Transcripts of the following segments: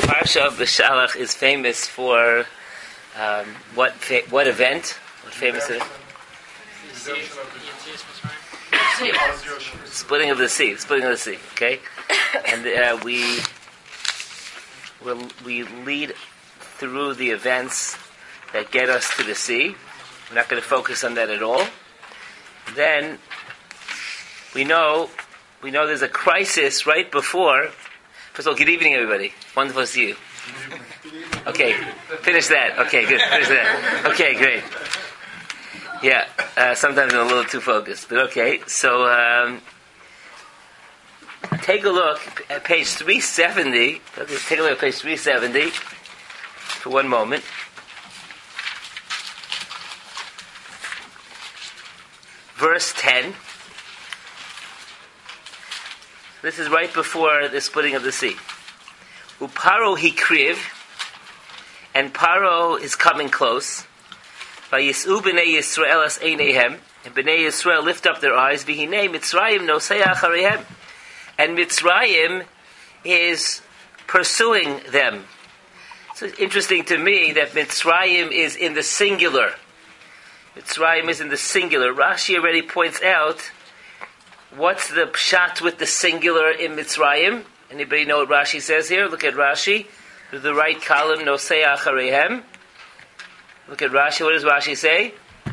Parsha of B'Shalach is famous for what event? What famous event? Splitting of the sea. Okay, and we lead through the events that get us to the sea. We're not going to focus on that at all. Then we know there's a crisis right before. First of all, good evening, everybody. Wonderful to see you. Okay, finish that. Okay, good. Finish that. Okay, great. Yeah, sometimes I'm a little too focused, but okay. So take a look at page 370. Okay, take a look at page 370 for one moment. Verse 10. This is right before the splitting of the sea. Uparo hikriv, and Paro is coming close. Vayis'u b'nei Yisrael as einehem, and b'nei Yisrael lift up their eyes. V'hinei Mitzrayim nosei achareihem, and Mitzrayim is pursuing them. So it's interesting to me that Mitzrayim is in the singular. Mitzrayim is in the singular. Rashi already points out what's the pshat with the singular in Mitzrayim. Anybody know what Rashi says here? Look at Rashi. To the right column, Nosei Achareihem. Look at Rashi. What does Rashi say?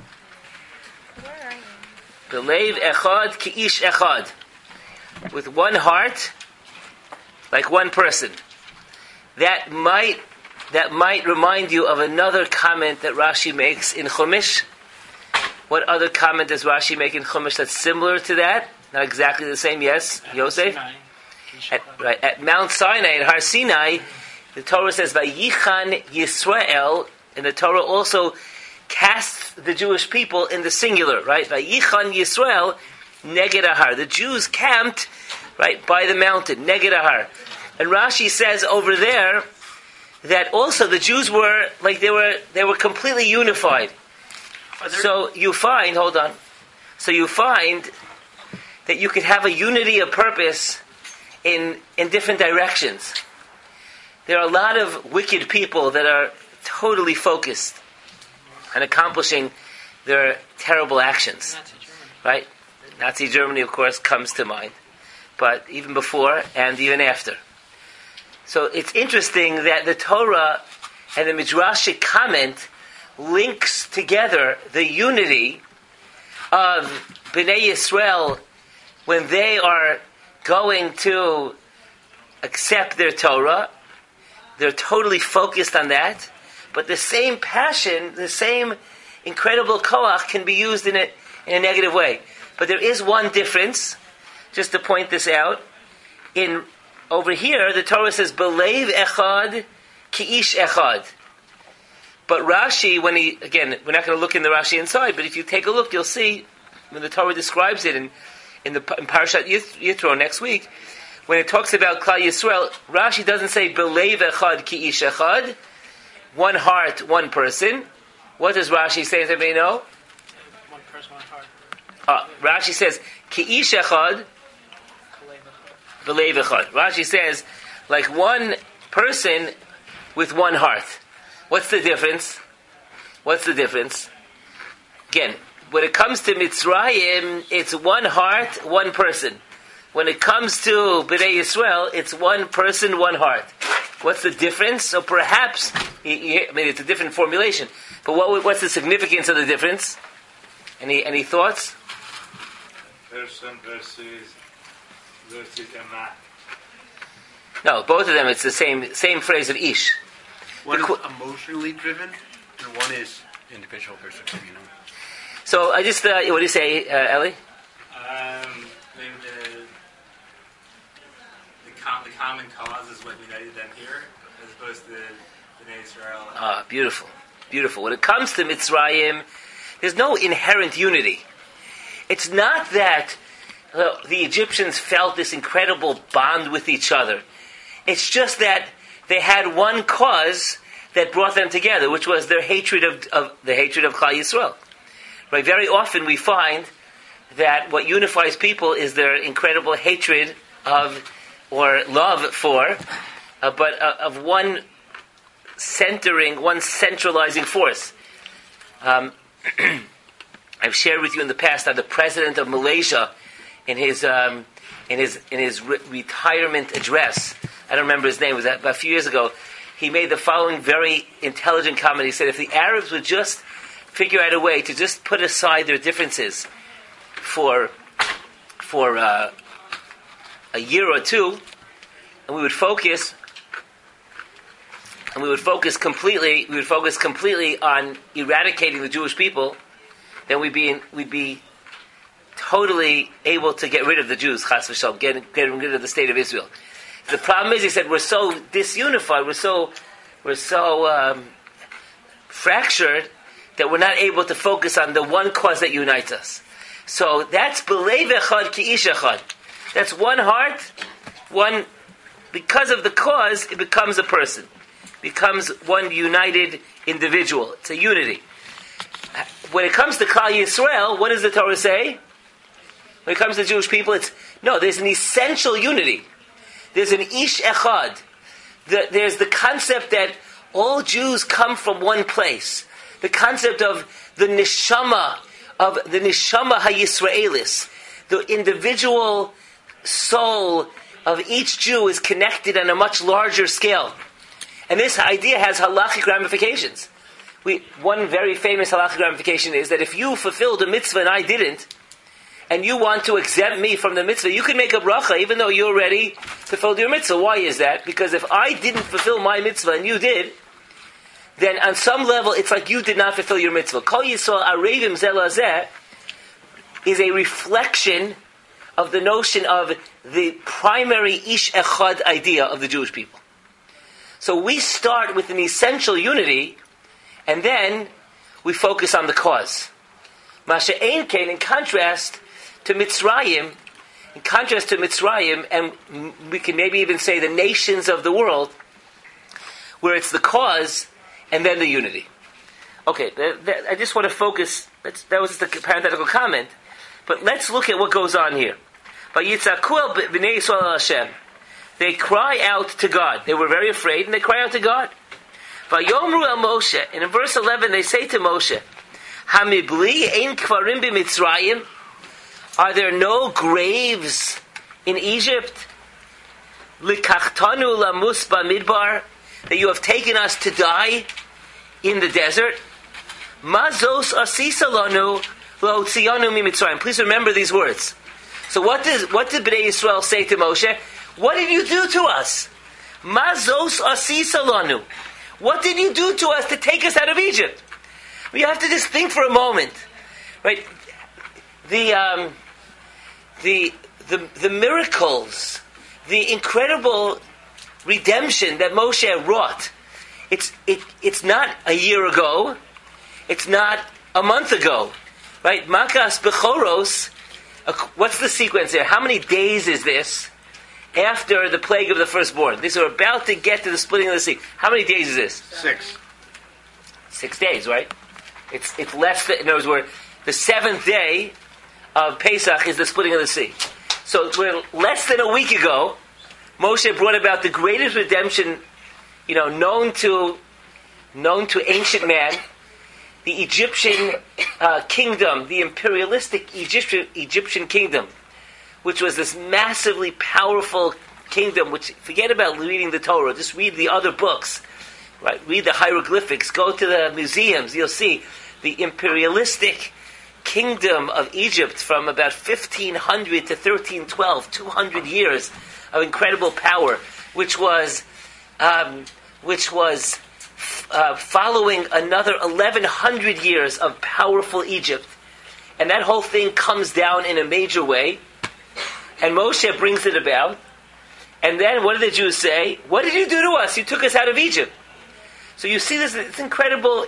Belev echad ki ish echad. With one heart, like one person. That might remind you of another comment that Rashi makes in Chumash. What other comment does Rashi make in Chumash that's similar to that? Not exactly the same, yes? Yosef? At Mount Sinai, at Har Sinai, the Torah says, Vayichan Yisrael, and the Torah also casts the Jewish people in the singular, right? Vayichan Yisrael, Neged Ahar. The Jews camped, right, by the mountain, Neged Ahar. And Rashi says over there that also the Jews were, like, they were completely unified. So you find that you could have a unity of purpose in different directions. There are a lot of wicked people that are totally focused on accomplishing their terrible actions. Right? Nazi Germany, of course, comes to mind. But even before and even after. So it's interesting that the Torah and the Midrashic comment links together the unity of Bnei Yisrael when they are going to accept their Torah. They're totally focused on that, but the same passion, the same incredible koach can be used in a negative way. But there is one difference, just to point this out. Over here, the Torah says, Belev echad ki ish echad. But Rashi, we're not going to look in the Rashi inside, but if you take a look, you'll see, when the Torah describes it in Parashat Yitro next week, when it talks about Klal Yisrael, Rashi doesn't say Belev echad ki ish echad, one heart, one person. What does Rashi say? Does anybody know? One person, one heart. Rashi says ki ish echad, Belev echad. Rashi says like one person with one heart. What's the difference? Again, when it comes to Mitzrayim, it's one heart, one person. When it comes to Bnei Yisrael, it's one person, one heart. What's the difference? So perhaps, it's a different formulation. But what's the significance of the difference? Any thoughts? Person versus Emma. No, both of them, it's the same phrase of ish. One is emotionally driven, and one is individual person. So I just, what do you say, Ellie? Maybe the common cause is what united them here, as opposed to Bnei Israel. Beautiful. When it comes to Mitzrayim, there's no inherent unity. It's not that the Egyptians felt this incredible bond with each other. It's just that they had one cause that brought them together, which was their hatred of Klal Yisrael. Right? Very often we find that what unifies people is their incredible hatred of or love for but of one centering, one centralizing force. I've shared with you in the past that the president of Malaysia, in his retirement address, I don't remember his name, it was about a few years ago, he made the following very intelligent comment. He said, if the Arabs would just figure out a way to just put aside their differences for a year or two, and we would focus completely on eradicating the Jewish people, then we'd be totally able to get rid of the Jews, chas v'shalom, getting rid of the state of Israel. The problem is, he said, we're so disunified, we're so fractured that we're not able to focus on the one cause that unites us. So that's b'leiv echad ki'ish echad. That's one heart, one. Because of the cause, it becomes a person, becomes one united individual. It's a unity. When it comes to Klal Yisrael, what does the Torah say? When it comes to Jewish people, there's an essential unity. There's an ish echad. There's the concept that all Jews come from one place. The concept of the neshama ha-Yisraelis. The individual soul of each Jew is connected on a much larger scale. And this idea has halachic ramifications. One very famous halachic ramification is that if you fulfilled a mitzvah and I didn't, and you want to exempt me from the mitzvah, you can make a bracha even though you already fulfilled your mitzvah. Why is that? Because if I didn't fulfill my mitzvah and you did, then on some level it's like you did not fulfill your mitzvah. Kol Yisrael Arevim Zeh LaZeh is a reflection of the notion of the primary Ish Echad idea of the Jewish people. So we start with an essential unity, and then we focus on the cause. Masha Ein Kain, in contrast to Mitzrayim, and we can maybe even say the nations of the world, where it's the cause and then the unity. Okay, I just want to focus, that was just a parenthetical comment, but let's look at what goes on here. Vayitzaku b'nei Yisrael al Hashem. They cry out to God. They were very afraid, and they cry out to God. Vayomru el Moshe. And in verse 11, they say to Moshe, Hamibli ein kvarim b'Mitzrayim. Are there no graves in Egypt? Likachtanu lamus b'midbar. That you have taken us to die in the desert. Mazos asisa lanu l'hotzianu miMitzrayim. Please remember these words. So what did Bnei Yisrael say to Moshe? What did you do to us? Mazos asisa lanu. What did you do to us to take us out of Egypt? We have to just think for a moment, right? The miracles, the incredible redemption that Moshe wrought. It's not a year ago. It's not a month ago, right? Makas Bechoros. What's the sequence there? How many days is this after the plague of the firstborn? These are about to get to the splitting of the sea. How many days is this? 6. 6 days, right? It's less than, in other words, the 7th day of Pesach is the splitting of the sea. So we're less than a week ago, Moshe brought about the greatest redemption, known to ancient man. The Egyptian kingdom, the imperialistic Egyptian kingdom, which was this massively powerful kingdom, which, forget about reading the Torah, just read the other books, right? Read the hieroglyphics, go to the museums, you'll see the imperialistic kingdom of Egypt from about 1500 to 1312, 200 years of incredible power, which was following another 1100 years of powerful Egypt. And that whole thing comes down in a major way. And Moshe brings it about. And then what did the Jews say? What did you do to us? You took us out of Egypt. So you see this incredible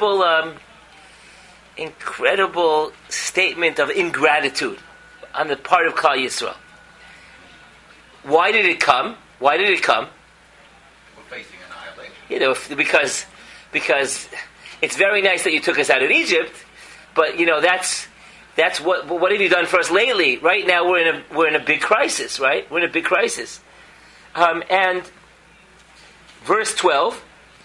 statement of ingratitude on the part of Klal Yisrael. Why did it come? We're facing annihilation. Because it's very nice that you took us out of Egypt, but that's what have you done for us lately? Right now we're in a big crisis, right? We're in a big crisis, and verse 12.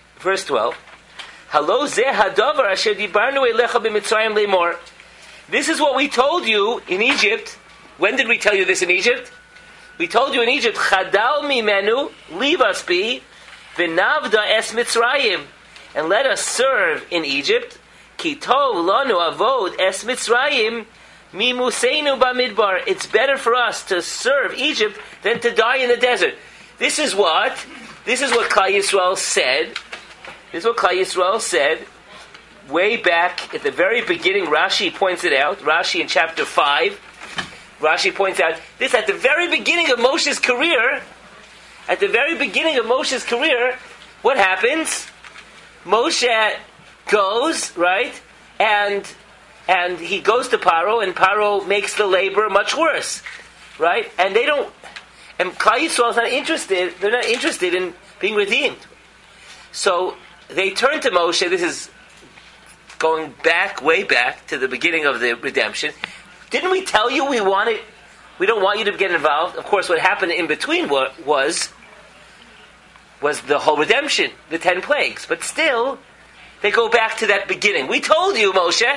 Halo zeh hadavar asher dibarnu elecha b'Mitzrayim lemor. This is what we told you in Egypt. When did we tell you this in Egypt? We told you in Egypt, Chadal mimenu, leave us be, v'navda es Mitzrayim, and let us serve in Egypt. Ki tov lanu avod es Mitzrayim, mimuseinu bamidbar. It's better for us to serve Egypt than to die in the desert. This is what Klal Yisrael said. This is what Klal Yisrael said way back at the very beginning. Rashi points it out. Rashi in chapter 5. Rashi points out this at the very beginning of Moshe's career. At the very beginning of Moshe's career, what happens? Moshe goes, right, and he goes to Paro, and Paro makes the labor much worse, right? And they don't. And Klal Yisrael is not interested. They're not interested in being redeemed. So they turn to Moshe. This is going back, way back to the beginning of the redemption. Didn't we tell you we don't want you to get involved? Of course, what happened in between was the whole redemption, the 10 plagues. But still, they go back to that beginning. We told you, Moshe.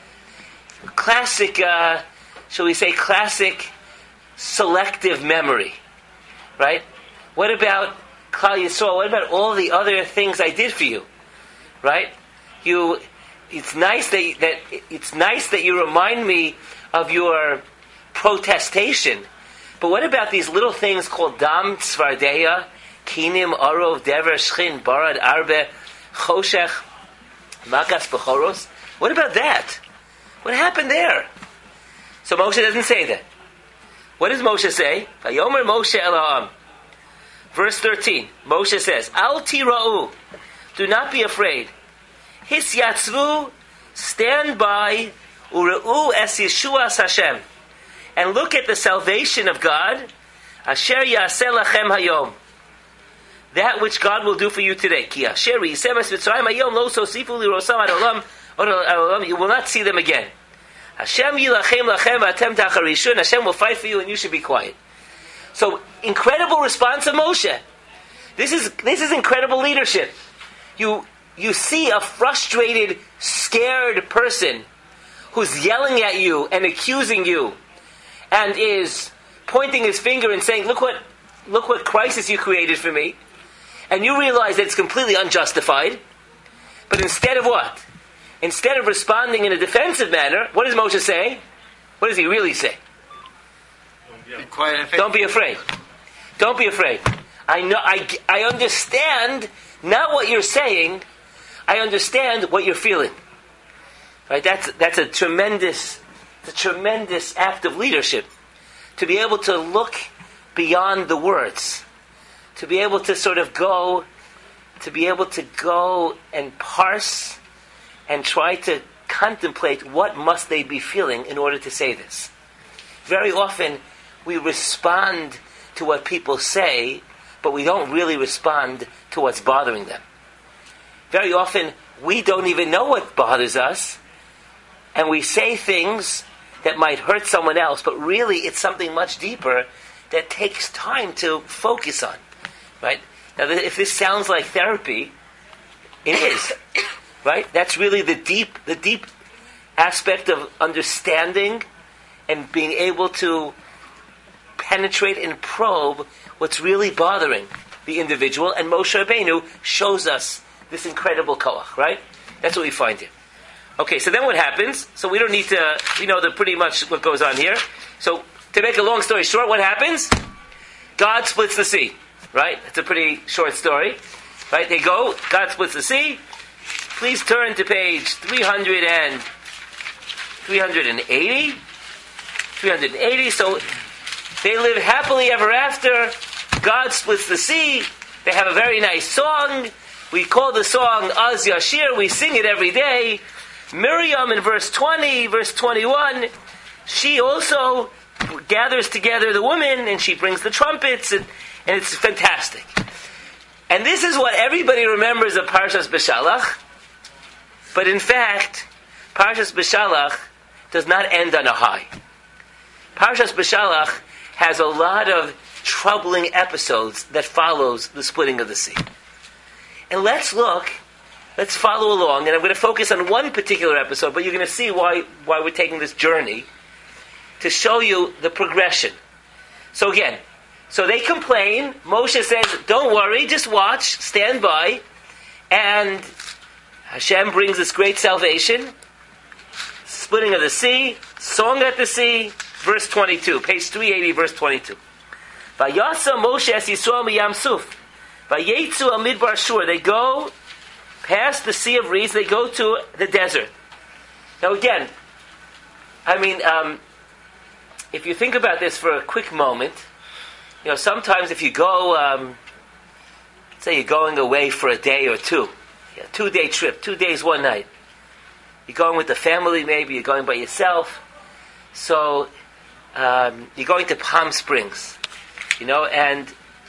Classic, shall we say, classic selective memory, right? What about Klal Yisrael? What about all the other things I did for you, right? It's nice that you remind me of your protestation. But what about these little things called Dam Tzvardeya, Kinim, Arov, Dever, Shchin, Barad, Arbe, Choshech, Makas, Bechoros? What about that? What happened there? So Moshe doesn't say that. What does Moshe say? Vayomer Moshe el ha'am. Verse 13. Moshe says, Al tira'u. Do not be afraid. His yatzvu, stand by, ure'u es Yeshuas Hashem, and look at the salvation of God, asher yaseh lachem hayom, that which God will do for you today. Ki asher yisem es Mitzrayim hayom lo sosifu lirosam ad olam, you will not see them again. Hashem yilachem lachem v'atem tacharishun. Hashem will fight for you and you should be quiet. So, incredible response of Moshe. This is incredible leadership. You see a frustrated, scared person who's yelling at you and accusing you and is pointing his finger and saying, look what crisis you created for me. And you realize that it's completely unjustified. But instead of what? Instead of responding in a defensive manner, what does Moshe say? What does he really say? Be quiet and faithful. Don't be afraid. Don't be afraid. I understand not what you're saying. I understand what you're feeling. Right? That's a tremendous act of leadership. To be able to look beyond the words. To be able to sort of go and parse and try to contemplate what must they be feeling in order to say this. Very often we respond to what people say, but we don't really respond to what's bothering them. Very often we don't even know what bothers us, and we say things that might hurt someone else, but really it's something much deeper that takes time to focus on. Right? Now, if this sounds like therapy, it is. Right? That's really the deep aspect of understanding and being able to penetrate and probe what's really bothering the individual. And Moshe Rabbeinu shows us this incredible koach, right? That's what we find here. Okay, so then what happens? So we don't need to, we know pretty much what goes on here. So to make a long story short, what happens? God splits the sea, right? It's a pretty short story, right? They go, God splits the sea. Please turn to page 380. 380. So they live happily ever after. God splits the sea. They have a very nice song. We call the song Az Yashir. We sing it every day. Miriam in verse 20, verse 21, she also gathers together the women and she brings the trumpets and it's fantastic. And this is what everybody remembers of Parshas Beshalach. But in fact, Parshas Beshalach does not end on a high. Parshas Beshalach has a lot of troubling episodes that follows the splitting of the sea. And let's follow along, and I'm going to focus on one particular episode, but you're going to see why we're taking this journey to show you the progression. So again, so they complain. Moshe says, don't worry, just watch, stand by, and Hashem brings this great salvation, splitting of the sea, song at the sea, verse 22, page 380, verse 22. Vayasa Moshe es Yisrael miyam suf, vayetzu al midbar shur. They go past the Sea of Reeds, they go to the desert. Now again, I mean, if you think about this for a quick moment, sometimes if you go, say you're going away for a day or two, 2-day trip, 2 days, 1 night. You're going with the family, maybe you're going by yourself. So you're going to Palm Springs, and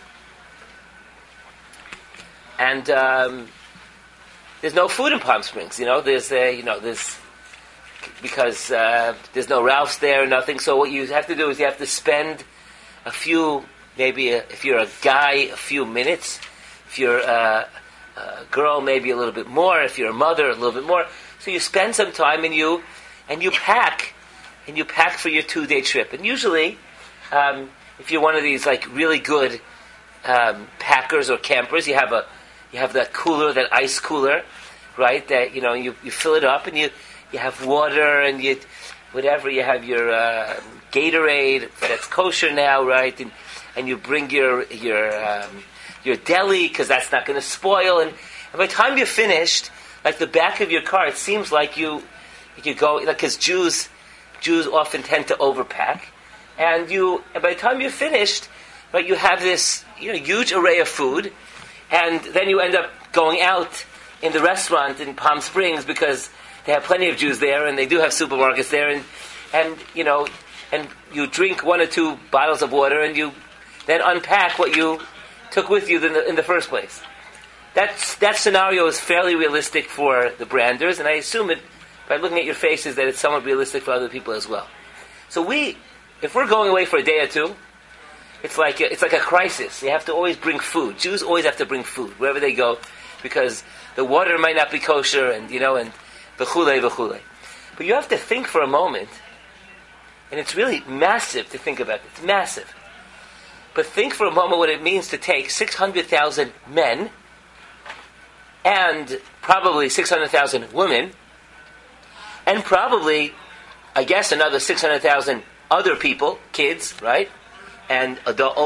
there's no food in Palm Springs. There's because there's no Ralph's there, nothing. So what you have to do is you have to spend a few, if you're a guy, a few minutes. If you're a girl, maybe a little bit more. If you're a mother, a little bit more. So you spend some time and you pack for your 2-day trip. And usually, if you're one of these like really good packers or campers, you have that cooler, that ice cooler, right? That you fill it up and you have water and you have your Gatorade that's kosher now, right? And you bring your deli because that's not going to spoil. And by the time you're finished, like the back of your car, it seems like you go, like, because Jews often tend to overpack, and by the time you're finished, right, you have this huge array of food, and then you end up going out in the restaurant in Palm Springs because they have plenty of Jews there, and they do have supermarkets there, and you drink 1 or 2 bottles of water, and you then unpack what you took with you in the first place. That scenario is fairly realistic for the branders, and I assume it by looking at your faces that it's somewhat realistic for other people as well. So if we're going away for a day or two, it's like a crisis. You have to always bring food. Jews always have to bring food wherever they go, because the water might not be kosher, and v'chulei. But you have to think for a moment, and it's really massive to think about. It's massive. But think for a moment what it means to take 600,000 men and probably 600,000 women and probably, I guess, another 600,000 other people, kids, right? And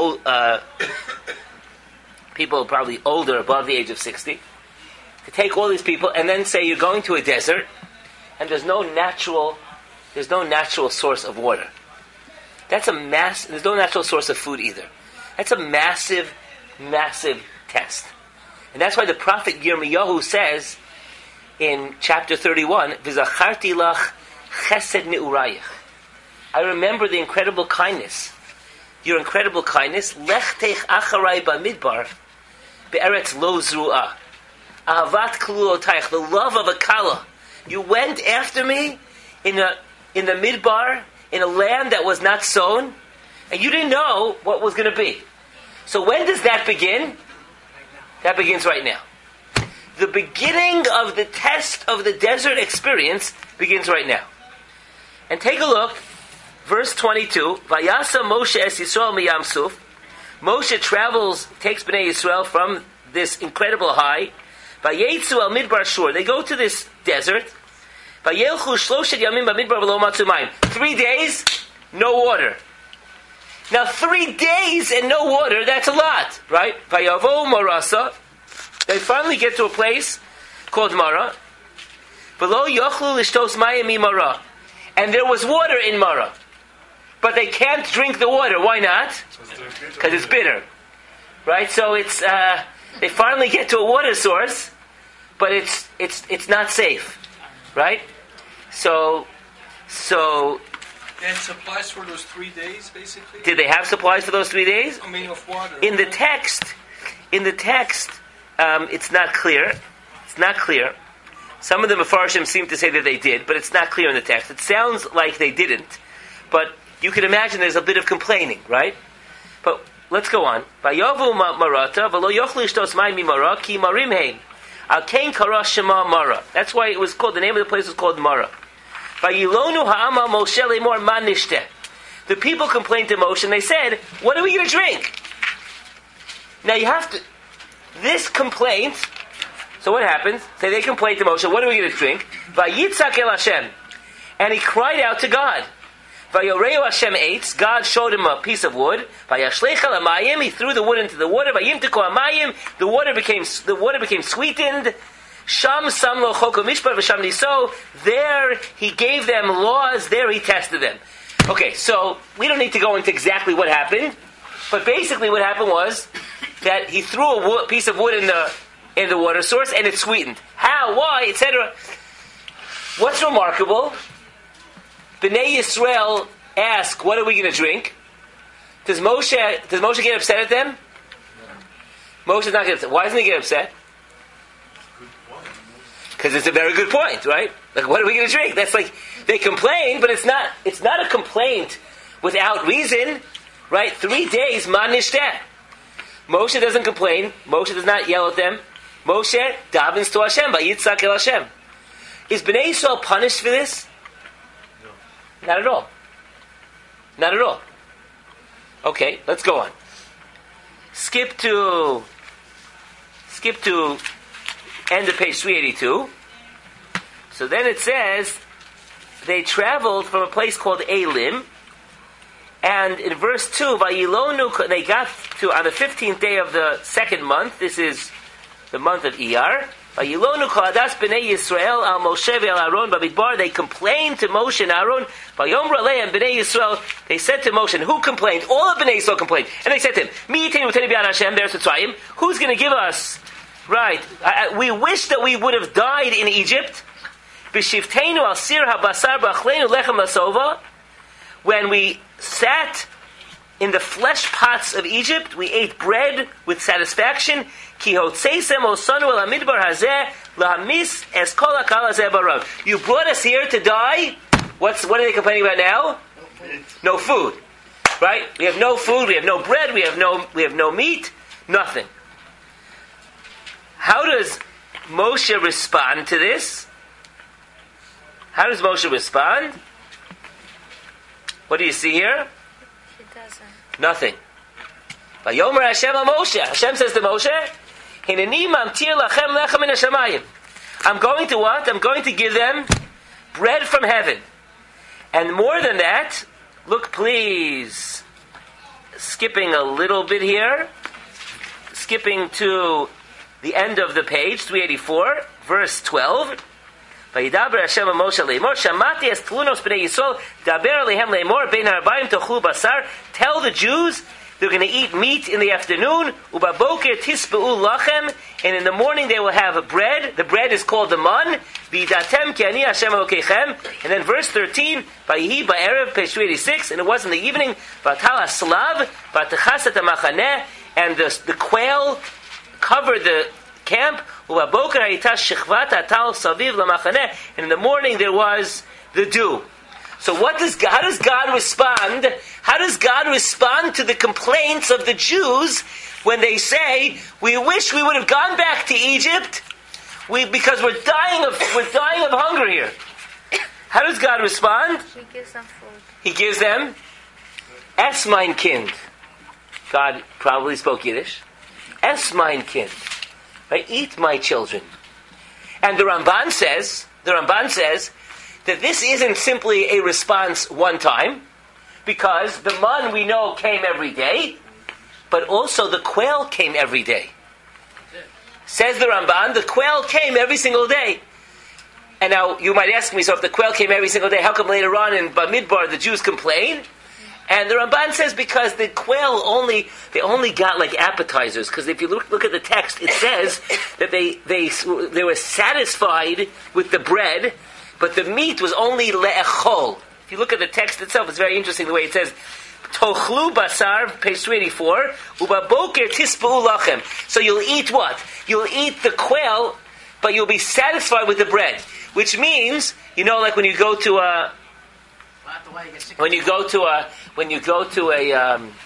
people probably older, above the age of 60. To take all these people and then say you're going to a desert and there's no natural source of water. There's no natural source of food either. That's a massive, massive test. And that's why the prophet Yirmiyahu says in chapter 31, V'zacharti lach chesed ne'urayich. I remember the incredible kindness, your incredible kindness. Lech teich acharai b'midbar be'eretz lo zru'ah. Ahavat klulotayich, the love of a kala. You went after me in the midbar, in a land that was not sown, and you didn't know what was going to be. So when does that begin? That begins right now. The beginning of the test of the desert experience begins right now. And take a look, verse 22, Vayasa Moshe es Yisrael miyam suf. Moshe takes Bnei Yisrael from this incredible high. Vayetzu al midbar shur. They go to this desert. Vayelchu shloshet yamim b'midbar v'lo matzu mayim. 3 days, no water. Now 3 days and no water, that's a lot, right? Vayavo Marasa. They finally get to a place called Mara. V'lo yochlu lishtos mayim mi Mara. And there was water in Mara. But they can't drink the water. Why not? Because it's bitter. Right? So it's they finally get to a water source, but it's not safe. Right? So They had supplies for those 3 days, basically? Did they have supplies for those 3 days? I mean, of water. In the text, it's not clear. It's not clear. Some of the Mefarshim seem to say that they did, but it's not clear in the text. It sounds like they didn't, but you can imagine there's a bit of complaining, right? But let's go on. Vayovu marata v'lo yochlu ishtos mayim mimara ki marim hein. Al kain kara shema mara. That's why it was called, the name of the place was called Mara. Vayilonu ha'ama Moshe lemor man nishteh. The people complained to Moshe and they said, what are we going to drink? Now you have to, this complaint, so what happens? So they complained to Moshe, what are we going to drink? Vayitzak el Hashem. And he cried out to God. Vayoreu Hashem eitz. God showed him a piece of wood. Vayashlech al hamayim. He threw the wood into the water. Vayimteku hamayim. The water became sweetened. Sham samlo choko mishpat v'sham niso. There he gave them laws. There he tested them. Okay, so we don't need to go into exactly what happened, but basically what happened was that he threw a piece of wood in the water source and it sweetened. How? Why? Etc. What's remarkable? Bnei Yisrael ask, what are we going to drink? Does Moshe get upset at them? No. Moshe does not get upset. Why doesn't he get upset? Because it's a very good point, right? Like, what are we going to drink? That's like, they complain, but it's not a complaint without reason, right? 3 days, man nishteh. Moshe doesn't complain. Moshe does not yell at them. Moshe davens to Hashem, vayitzak el Hashem. Is Bnei Yisrael punished for this? No. Not at all. Not at all. Okay, let's go on. Skip to end of page 382. So then it says, they traveled from a place called Elim, and in verse 2, Vayilonu, they got to, on the 15th day of the second month, this is the month of Iyar, Vayilonu koladas b'nei Yisrael al Moshe ve'al Aaron b'midbar, they complained to Moshe and Aaron, Vayomru aleim b'nei Yisrael, they said to Moshe, and who complained? All of b'nei Yisrael complained, and they said to him, Mi yitenu v'tenu b'yad Hashem, there's Mitzrayim, who's going to give us? Right, we wish that we would have died in Egypt. B'shivteinu al sir habasar b'achleinu lechem lasova. When we sat in the flesh pots of Egypt, we ate bread with satisfaction. Ki hotzeisem osanu el hamidbar hazeh lahamis es kol hakal hazeh barav. You brought us here to die. What are they complaining about now? No food. Right? We have no food. We have no bread. We have no meat. Nothing. How does Moshe respond to this? How does Moshe respond? What do you see here? He doesn't. Nothing. Vayomer Hashem al Moshe. Hashem says to Moshe, Hineni mamtir lachem lechem min hashamayim. I'm going to what? I'm going to give them bread from heaven. And more than that, look please, skipping a little bit here, skipping to the end of the page, 384, verse 12. Vayidaber Hashem Moshe leimor shamati es tlunos b'nei Yisrael daber alehem leimor bein harbayim tochlu basar. Tell the Jews they're going to eat meat in the afternoon. Ubaboker tisbeu lachem, and in the morning they will have a bread. The bread is called the man. V'datem ki ani Hashem Elokeichem. And then verse 13. Vayihi ba'erev page 286. And it was in the evening. V'atal haslav v'atachas et hamachaneh, and the quail covered the camp. And in the morning there was the dew. So how does God respond? How does God respond to the complaints of the Jews when they say, we wish we would have gone back to Egypt because we're dying of hunger here? How does God respond? He gives them food. He gives them Es mein Kind. God probably spoke Yiddish. Es mein Kind. Right? Eat my children. And the Ramban says that this isn't simply a response one time, because the man we know came every day, but also the quail came every day. Says the Ramban, the quail came every single day. And now you might ask me, so if the quail came every single day, how come later on in Bamidbar the Jews complain? And the Ramban says because the quail only got like appetizers. Because if you look at the text, it says that they were satisfied with the bread, but the meat was only le'echol. If you look at the text itself, it's very interesting the way it says tochlu basar, page 384, ubaboker tisbeu lachem. So you'll eat what? You'll eat the quail, but you'll be satisfied with the bread. Which means, like when you go to a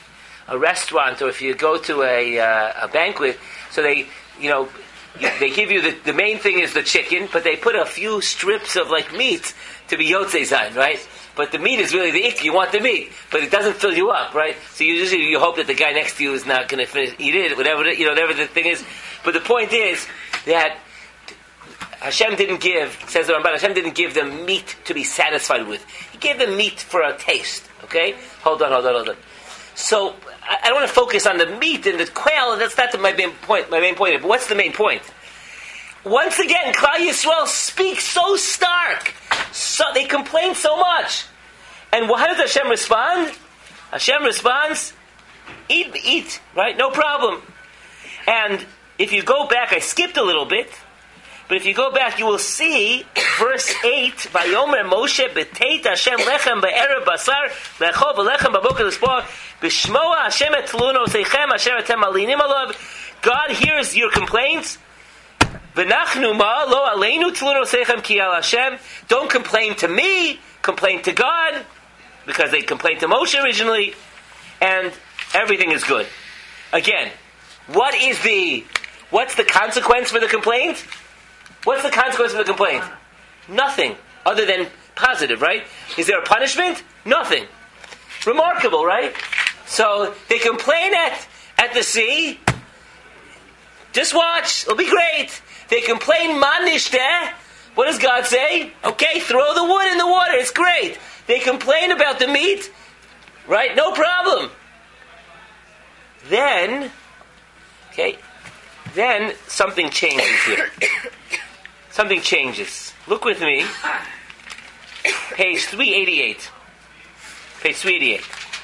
a restaurant or if you go to a banquet, so they give you the main thing is the chicken, but they put a few strips of like meat to be yotzei zayin, right? But the meat is really the ik. You want the meat, but it doesn't fill you up, right? So you hope that the guy next to you is not going to eat it, whatever the thing is. But the point is that Hashem didn't give, says the Ramban, Hashem didn't give them meat to be satisfied with. He gave them meat for a taste. Okay, hold on. So I don't want to focus on the meat and the quail. That's not my main point. But what's the main point? Once again, Klal Yisrael speaks so stark. So they complain so much. And how does Hashem respond? Hashem responds, eat, right? No problem. And if you go back, I skipped a little bit, but if you go back, you will see verse 8, Vayomer Moshe b'teit Hashem lechem ba'erev basar lechol v'lechem b'boker l'spor b'shmoa Hashem et tluno seichem Hashem etem alinim alav. God hears your complaints. V'nachnu ma lo aleinu tluno seichem ki al Hashem. Don't complain to me, complain to God, because they complained to Moshe originally, and everything is good. Again, what's the consequence for the complaint? What's the consequence of the complaint? Nothing, other than positive, right? Is there a punishment? Nothing. Remarkable, right? So they complain at the sea. Just watch, it'll be great. They complain, man nishteh. What does God say? Okay, throw the wood in the water, it's great. They complain about the meat, right? No problem. Then something changes here. Something changes. Look with me. Page 388. Page 388.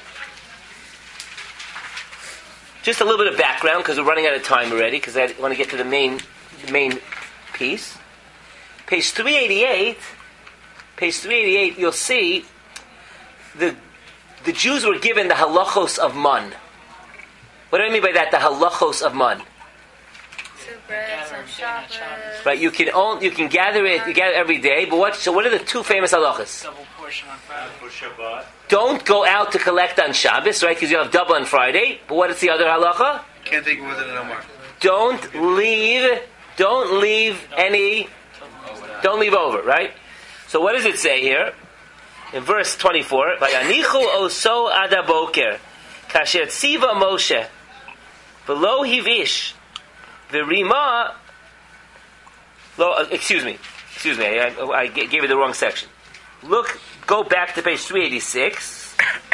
Just a little bit of background, because we're running out of time already, because I want to get to the main piece. Page 388, you'll see the Jews were given the halachos of man. What do I mean by that, the halachos of man? Right, you can gather it. You gather every day. But what are the two famous halachas? Double portion on Friday. Don't go out to collect on Shabbos, right? Because you have double on Friday. But what is the other halacha? Can't take more than an Omar. Don't leave over, right? So what does it say here? In verse 24, Vayanichu oso ad haboker, kasher tziva Moshe, v'lo hivish, v'rima. Excuse me. I gave you the wrong section. Go back to page 386.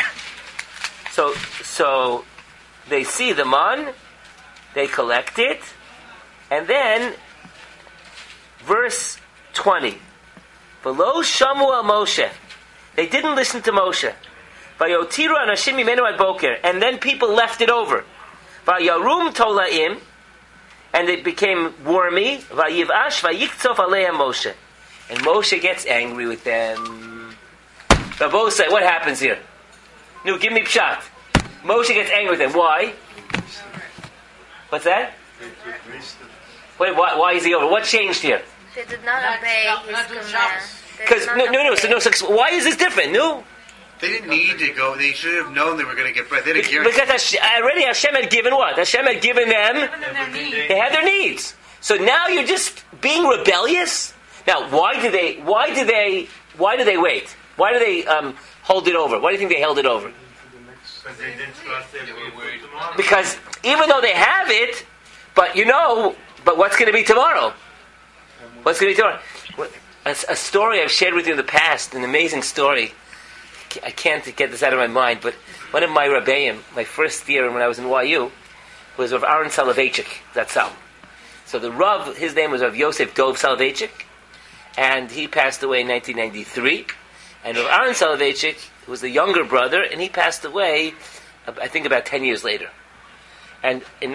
So they see the man, they collect it, and then verse 20. V'lo shamu al Moshe. They didn't listen to Moshe. Vayotiru anashim mimenu ad boker. And then people left it over. Vayarum tolaim. And it became wormy. Vayivash vayiktzov aleim Moshe. And Moshe gets angry with them. Babosai, what happens here? No, give me pshat. Moshe gets angry with them. Why? What's that? Wait, why is he over? What changed here? They did not obey his command. Because So why is this different? No, they didn't need to go. They should have known they were going to get bread. They didn't because already Hashem had given what? Hashem had given them. They had their needs. So now you're just being rebellious. Now, why do they wait? Why do they hold it over? Why do you think they held it over? Because they didn't trust they would wait tomorrow. Because even though they have it, but what's going to be tomorrow? What's going to be tomorrow? A story I've shared with you in the past, an amazing story. I can't get this out of my mind, but one of my Rebbeim, my first year when I was in YU, was Rav Aaron Soloveitchik, that's how. So the Rav, his name was Rav Yosef Dov Soloveitchik, and he passed away in 1993. And Rav Aaron Soloveitchik was the younger brother, and he passed away, I think, about 10 years later. And in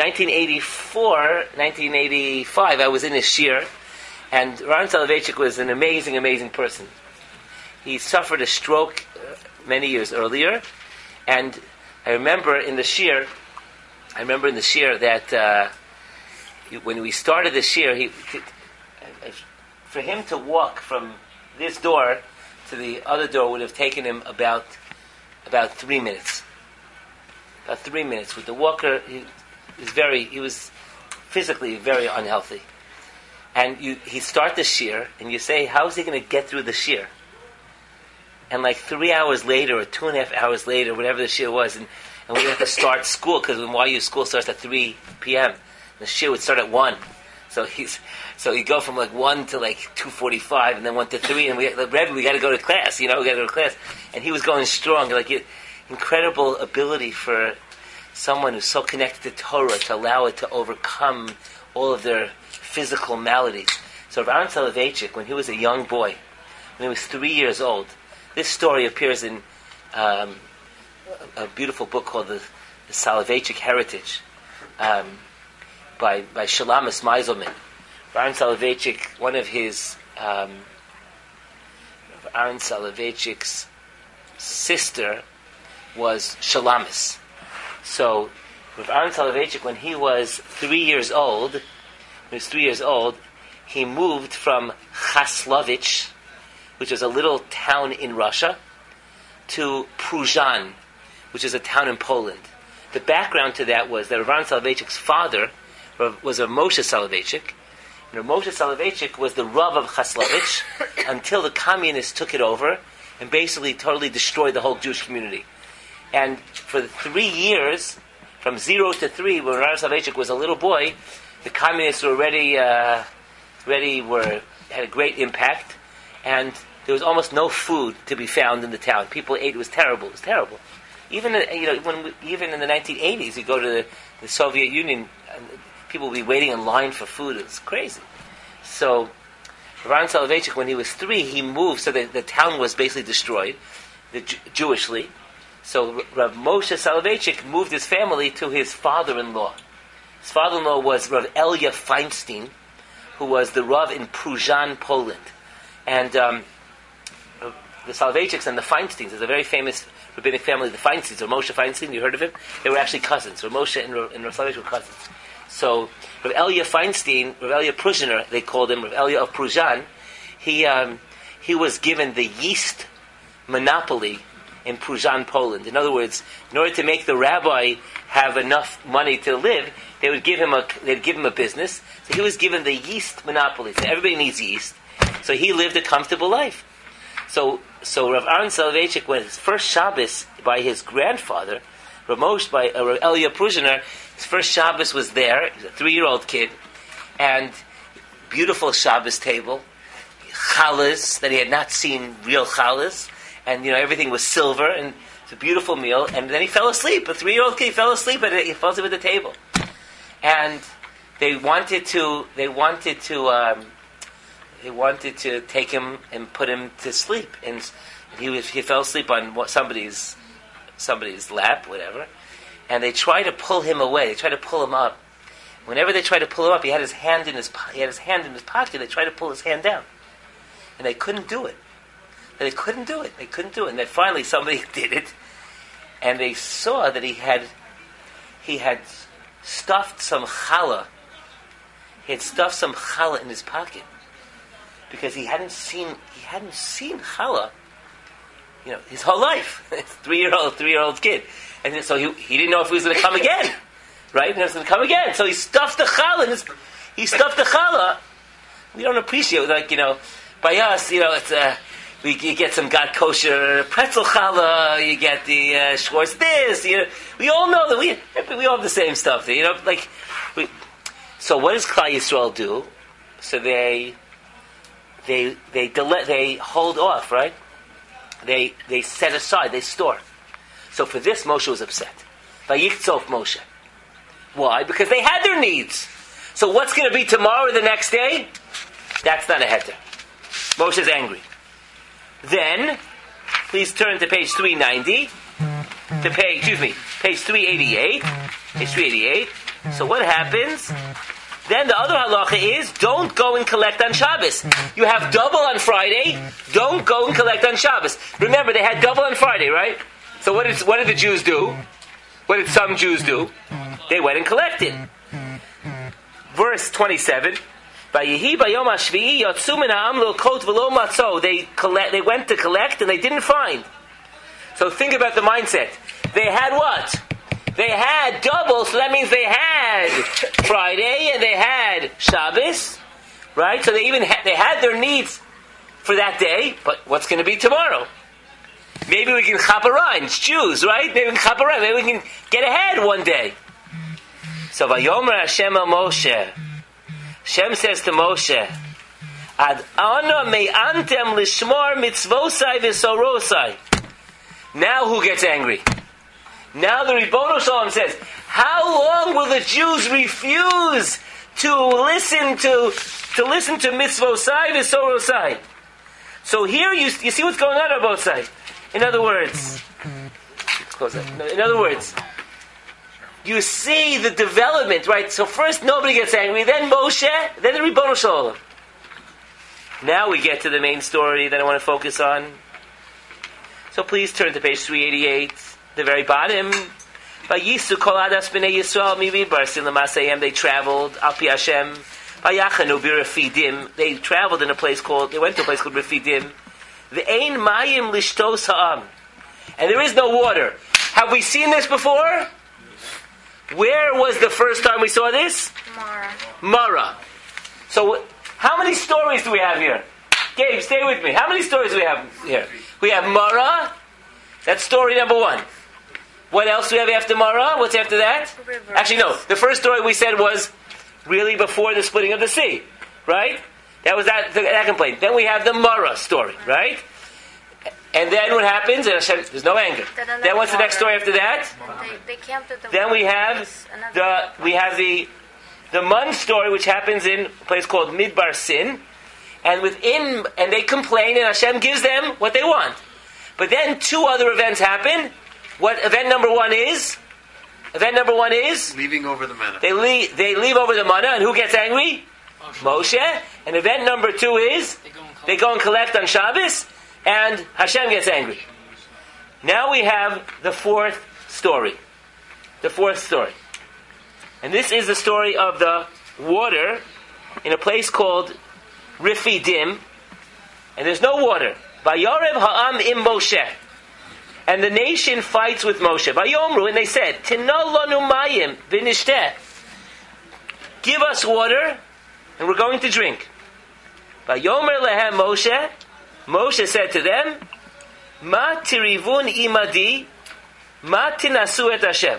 1985, I was in his shir, and Rav Aaron Soloveitchik was an amazing, amazing person. He suffered a stroke many years earlier, and I remember in the shir that when we started the shir, for him to walk from this door to the other door would have taken him about 3 minutes. about 3 minutes. With the walker, he was physically very unhealthy. And he start the shir, and you say, how is he going to get through the shir? And like 3 hours later, or 2.5 hours later, whatever the shir was, and we have to start school, because when YU school starts at 3 p.m., the shir would start at 1. So you go from like 1 to like 2:45, and then 1 to 3, and we got to go to class, we got to go to class. And he was going strong, incredible ability for someone who's so connected to Torah to allow it to overcome all of their physical maladies. So Rav Aaron Soloveitchik, when he was a young boy, when he was 3 years old, this story appears in a beautiful book called the Soloveitchik Heritage, by Shalamis Meiselman. Aaron Soloveitchik, one of his Aaron Soloveitchik's sister was Shalamis. So with Aaron Soloveitchik, when he was 3 years old, he moved from Chaslovich, which is a little town in Russia, to Pruzhan, which is a town in Poland. The background to that was that Rav Aaron Soloveitchik's father was a Moshe Soloveitchik, and Moshe Soloveitchik was the Rav of Chaslovich until the communists took it over and basically totally destroyed the whole Jewish community. And for 3 years, from 0 to 3, when Rav Aaron Soloveitchik was a little boy, the communists were had a great impact, and there was almost no food to be found in the town. People ate; it was terrible. It was terrible. Even even in the 1980s, you go to the Soviet Union, and people would be waiting in line for food. It was crazy. So Rav Aaron Soloveitchik, when he was 3, he moved. So the town was basically destroyed, Jewishly. So Rav Moshe Soloveitchik moved his family to his father-in-law. His father-in-law was Rav Elia Feinstein, who was the Rav in Pruzhan, Poland. And the Soloveitchiks and the Feinsteins is a very famous rabbinic family, the Feinsteins, or Moshe Feinstein, you heard of him? They were actually cousins. Rav Moshe and Rav Soloveitchik were cousins. So Rav Elia Feinstein, Rav Elia Pruzhiner, they called him, Rav Elia of Pruzhan, he was given the yeast monopoly in Pruzhan, Poland. In other words, in order to make the rabbi have enough money to live, they'd give him a business. So he was given the yeast monopoly. So everybody needs yeast. So he lived a comfortable life. So Rav Aaron Soloveitchik, when his first Shabbos by his grandfather, Rav Moshe by Rav Elia Pruzhiner, his first Shabbos was there. He was a 3-year-old kid, and beautiful Shabbos table, challahs that he had not seen real challahs, and everything was silver, and it's a beautiful meal. And then he fell asleep. A 3-year-old kid fell asleep at the table, and they wanted to take him and put him to sleep, and he fell asleep on somebody's lap, whatever. And they tried to pull him away. They tried to pull him up. Whenever they tried to pull him up, he had his hand in his pocket. They tried to pull his hand down, and they couldn't do it. And then finally somebody did it, and they saw that he had stuffed some challah. He had stuffed some challah in his pocket, because he hadn't seen challah, his whole life. 3-year-old kid, and so he didn't know if he was going to come again, right? He was going to come again, so he stuffed the challah. We don't appreciate it, by us, it's you get some God kosher pretzel challah, you get the Schwartz this, we all know that we all have the same stuff, so what does Klal Yisrael do? So they hold off, right? They set aside, they store. So for this, Moshe was upset. Vayichtzof Moshe. Why? Because they had their needs. So what's going to be tomorrow or the next day? That's not a heter. Moshe's angry. Then, please turn to page 390. Page 388. Page 388. So what happens? Then the other halacha is, don't go and collect on Shabbos. You have double on Friday, don't go and collect on Shabbos. Remember, they had double on Friday, right? So what did the Jews do? What did some Jews do? They went and collected. Verse 27, they went to collect and they didn't find. So think about the mindset. They had what? they had double, so that means they had Friday and they had Shabbos, right? So they had their needs for that day, but what's going to be tomorrow? Maybe we can chaperah, it's Jews, right? Maybe we can chaperah, maybe we can get ahead one day. So Vayomer Hashem el Moshe, Hashem says to Moshe, Ad ana me'antem lishmor mitzvosai v'sorosai. Now who gets angry? Now the Ribono Shalom says, how long will the Jews refuse to listen to mitzvosai v'sorosai? So here you see what's going on both sides. In other words, you see the development, right? So first nobody gets angry, then Moshe, then the Ribono Shalom. Now we get to the main story that I want to focus on. So please turn to page 388, the very bottom. Vayisu kol adas b'nei Yisrael mivibar silamasayim. They traveled al pi Hashem. Vayachanu b'Refidim. They traveled in a place called. They went to a place called Refidim. Ve'ein mayim lishtos ha'am. And there is no water. Have we seen this before? Where was the first time we saw this? Mara. So how many stories do we have here? Gabe, stay with me. How many stories do we have here? We have Mara. That's story number 1. What else do we have after Mara? What's after that? River. Actually, no. The first story we said was really before the splitting of the sea. Right? That was that complaint. Then we have the Mara story. Right? And then what happens? And Hashem, there's no anger. Then what's the next story after that? They camped at the Then we have the Mun story, which happens in a place called Midbar Sin, and they complain, and Hashem gives them what they want. But then 2 other events happen. What event number 1 is? Event number 1 is leaving over the manna. They leave over the manna, and who gets angry? Moshe. And event number 2 is they go and collect on Shabbos, and Hashem gets angry. Now we have the 4th story. The 4th story. And this is the story of the water in a place called Refidim. And there's no water. Vayorev ha'am im Moshe. And the nation fights with Moshe. Vayomru, and they said, Tino lanu mayim v'nishteh. Give us water, and we're going to drink. Vayomer lehem Moshe. Moshe said to them, Ma tirivun imadi, ma tinasu et Hashem.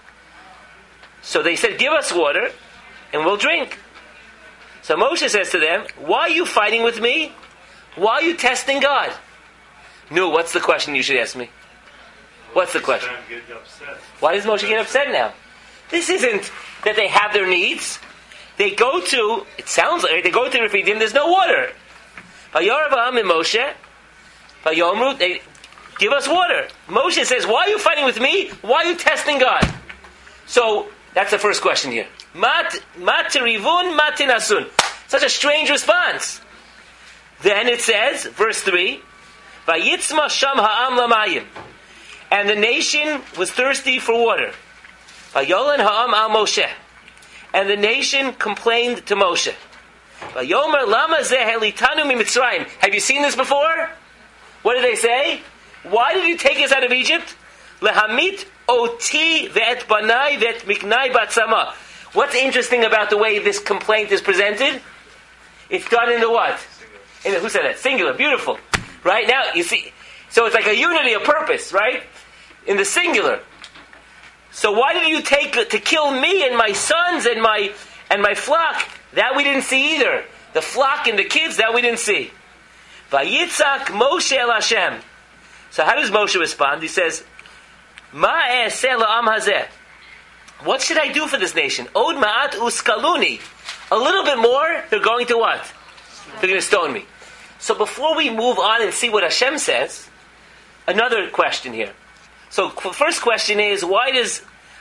So they said, give us water, and we'll drink. So Moshe says to them, why are you fighting with me? Why are you testing God? No, what's the question you should ask me? What's the question? Why does Moshe get upset now? This isn't that they have their needs. They go to Refidim, there's no water. Vayoravam and Moshe, Vayomru, they give us water. Moshe says, why are you fighting with me? Why are you testing God? So, that's the first question here. Mat rivun matinasun. Such a strange response. Then it says, verse 3, Vayitzma sham ha'am lamayim. And the nation was thirsty for water. Vayolan ha'am al Moshe. And the nation complained to Moshe. Vayomer lama zeh helitanu mimitzrayim. Have you seen this before? What did they say? Why did you take us out of Egypt? Lehamit oti ve'et banai ve'et miknai batzama. What's interesting about the way this complaint is presented? It's done in the what? Who said that? Singular. Beautiful. Right? Now, you see, so it's like a unity of purpose, right? In the singular. So why did you take to kill me and my sons and my flock? That we didn't see either. The flock and the kids, that we didn't see. Vayitzak Moshe el Hashem. So how does Moshe respond? He says, Ma e'aseh la'am hazeh. What should I do for this nation? Od ma'at uskaluni. A little bit more, they're going to what? They're going to stone me. So before we move on and see what Hashem says, another question here. So the first question is, why does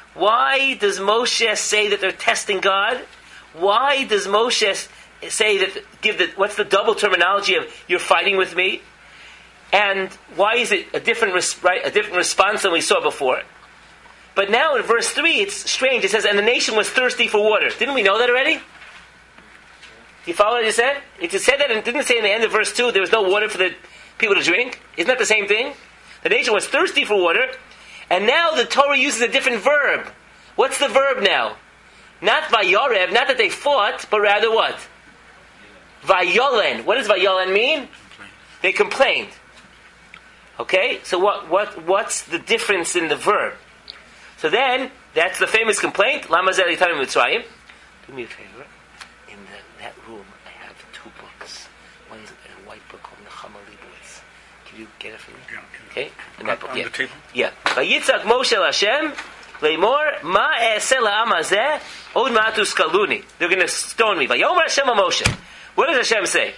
Moshe say that they're testing God? Why does Moshe say that, what's the double terminology of you're fighting with me? And why is it a different response than we saw before? But now in verse 3, it's strange. It says, and the nation was thirsty for water. Didn't we know that already? You follow what it said? It just said that and didn't say in the end of verse 2 there was no water for the people to drink. Isn't that the same thing? The nation was thirsty for water, And now the Torah uses a different verb. What's the verb now? Not vayorev, not that they fought, but rather what? Vayolen. What does vayolen mean? They complained. Okay? So what's the difference in the verb? So then, that's the famous complaint. Lama zeh litanu mitzrayim. Do me a favor. In that room, I have 2 books. One's a white book called Nechama Leibowitz. Can you get it for me? Yeah. Okay? In that book, on the table? Yeah. Vayitzak Moshe Hashem, Leimor, ma e'aseh la'am hazeh, od ma'atu skaluni. They're going to stone me. Vayomer Hashem Moshe. What does Hashem say?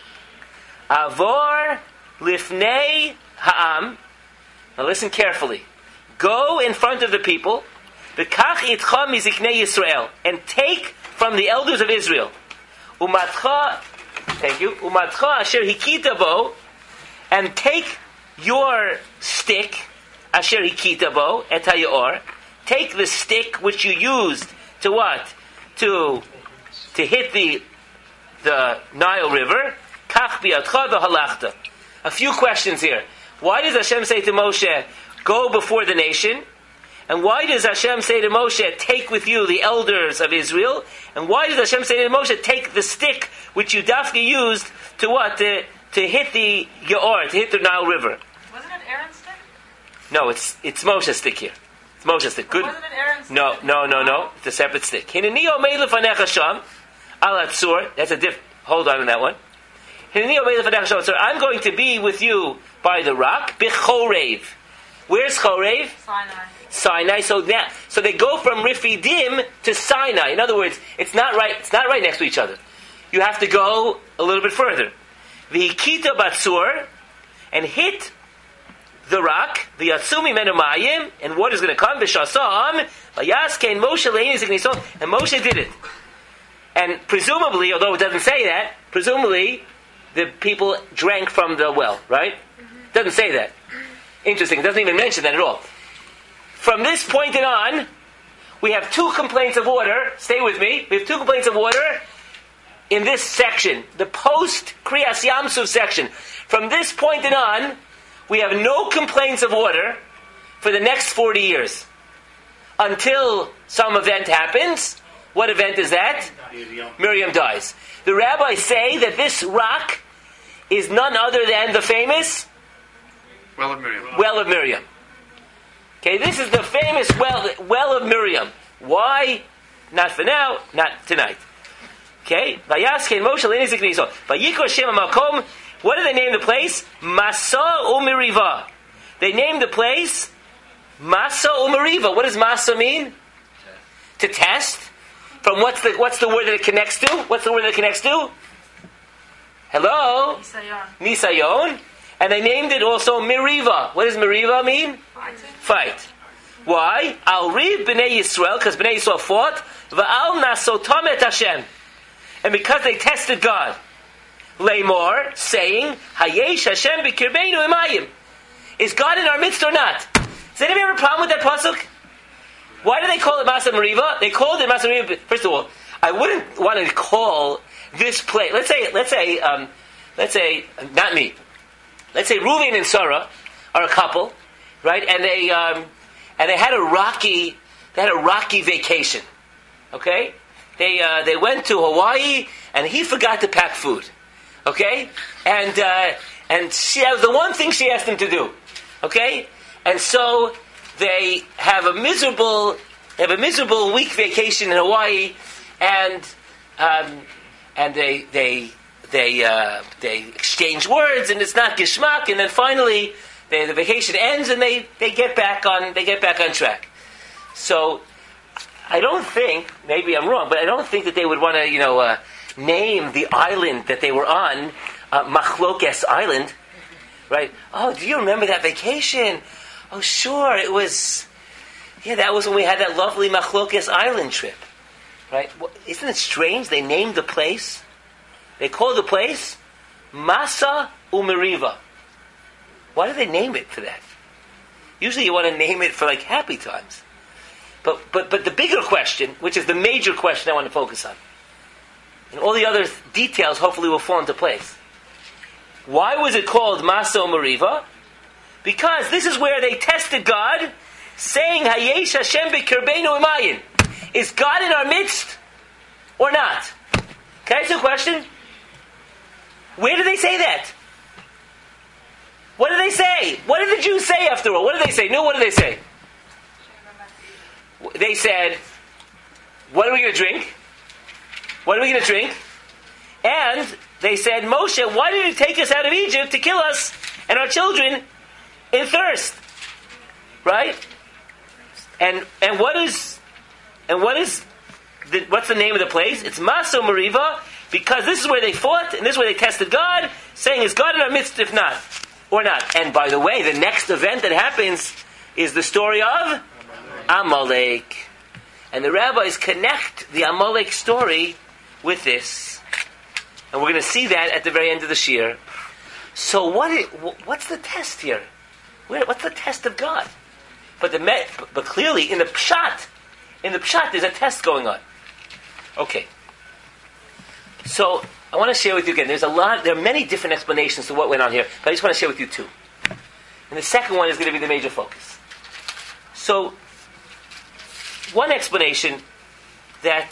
Avor lifnei ha'am. Now listen carefully. Go in front of the people, v'kach itcha miziknei Yisrael, and take from the elders of Israel. Umatcha, thank you. Umatcha asher hikita bo, and take your stick, asher hikita bo, et hayor. Take the stick which you used to what? To hit the Nile River. Kach bi'atcha v'halachta. A few questions here. Why does Hashem say to Moshe, go before the nation? And why does Hashem say to Moshe, take with you the elders of Israel? And why does Hashem say to Moshe, take the stick which you dafka used to what? To hit the Yaor, to hit the Nile River. Wasn't it Aaron's stick? No, it's Moshe's stick here. It's Moshe's stick. Good. Wasn't it Aaron's stick? No. It's a separate stick. Hineni omei lefanecha sham al hatzur. That's a diff. Hold on that one. Hineni omei lefanecha sham al hatzur. I'm going to be with you by the rock. Bichorev. Where's Chorev? Sinai. So they go from Refidim to Sinai. In other words, it's not right next to each other. You have to go a little bit further. V'hikita batzur, and hit the rock. V'yatsumi menumayim, and what is going to come? V'shasam v'yaskein Moshe le'iniziknisol, and Moshe did it. And presumably, although it doesn't say that, presumably the people drank from the well, right? It doesn't say that. Interesting. It doesn't even mention that at all. From this point on, we have 2 complaints of water. Stay with me. We have 2 complaints of water in this section, the post-Kriyas Yamsuf section. From this point on, we have no complaints of water for the next 40 years. Until some event happens. What event is that? Miriam dies. The rabbis say that this rock is none other than the famous Well of Miriam. Well of Miriam. Okay, this is the famous well of Miriam. Why? Not for now, not tonight. Okay? Vayaskein Moshe le'iniziknisol. Vayikra Shem ha'makom. What do they name the place? Masa u'meriva. They named the place Masa u'meriva. What does Masa mean? To test. From what's the word that it connects to? What's the word that it connects to? Hello? Nisayon. And they named it also Meriva. What does Meriva mean? Fight. Why? Al Rib B'nai Yisrael, because B'nai Yisrael fought. Va'al Nasotam et Hashem. And because they tested God. Leimor, saying, Hayesh Hashem b'kirbeinu imayim. Is God in our midst or not? Does anybody have a problem with that pasuk? Why do they call it Masa Meriva? They called it Masa Meriva. First of all, I wouldn't want to call this place. Let's say, not me. Let's say Reuven and Sarah are a couple, right? And they had a rocky vacation. Okay, they went to Hawaii, and he forgot to pack food. Okay, and she that was the one thing she asked him to do. Okay, and so they have a miserable week vacation in Hawaii, and they exchange words, and it's not gishmak, and then finally the vacation ends, and they get back on track. So I don't think, maybe I'm wrong, but I don't think that they would want to name the island that they were on Machlokes Island, right? Oh, do you remember that vacation? Oh, sure, it was. Yeah, that was when we had that lovely Machlokes Island trip, right? Well, isn't it strange? They named the place. They call the place Masa Umeriva. Why do they name it for that? Usually you want to name it for like happy times. But the bigger question, which is the major question I want to focus on, and all the other details hopefully will fall into place. Why was it called Masa Umeriva? Because this is where they tested God, saying, Hayesh Hashem b'kirbeinu imayin. Is God in our midst or not? Can I ask you a question? Where do they say that? What do they say? What did the Jews say after all? What did they say? No, what did they say? They said, what are we going to drink? What are we going to drink? And they said, Moshe, why did you take us out of Egypt to kill us and our children in thirst? Right? And what's the name of the place? It's Maso Meriva, because this is where they fought and this is where they tested God, saying, is God in our midst if not? Or not. And by the way, the next event that happens is the story of Amalek. And the rabbis connect the Amalek story with this. And we're going to see that at the very end of the shir. So what's the test here? What's the test of God? But clearly in the pshat, there's a test going on. Okay. So I want to share with you again. There are many different explanations to what went on here, but I just want to share with you two. And the second one is going to be the major focus. So, one explanation that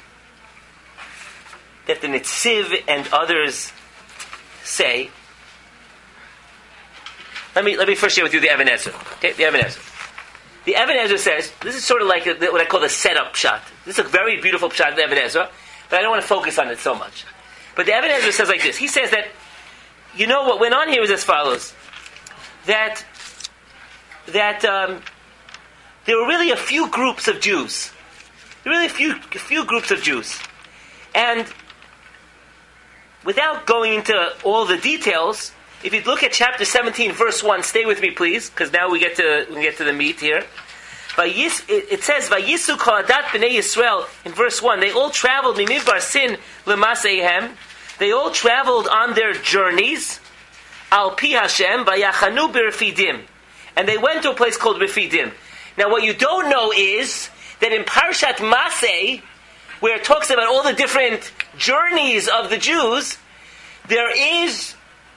the Netziv and others say. Let me first share with you the Even HaEzer. Okay, the Even HaEzer. The Even HaEzer says this is sort of like what I call the setup shot. This is a very beautiful shot of the Even HaEzer, but I don't want to focus on it so much. But the Even HaEzer says like this. He says that, what went on here is as follows. That there were really a few groups of Jews. There were really a few groups of Jews. And without going into all the details, if you look at chapter 17, verse 1, stay with me please, because now we get to the meat here. It says, Vayisu kol adat b'nei Yisrael, in verse 1, they all traveled mimidbar sin l'maseihem. They all traveled on their journeys, al pi Hashem, vayachanu b'Refidim. And they went to a place called Refidim. Now what you don't know is that in Parshat Masei, where it talks about all the different journeys of the Jews, there is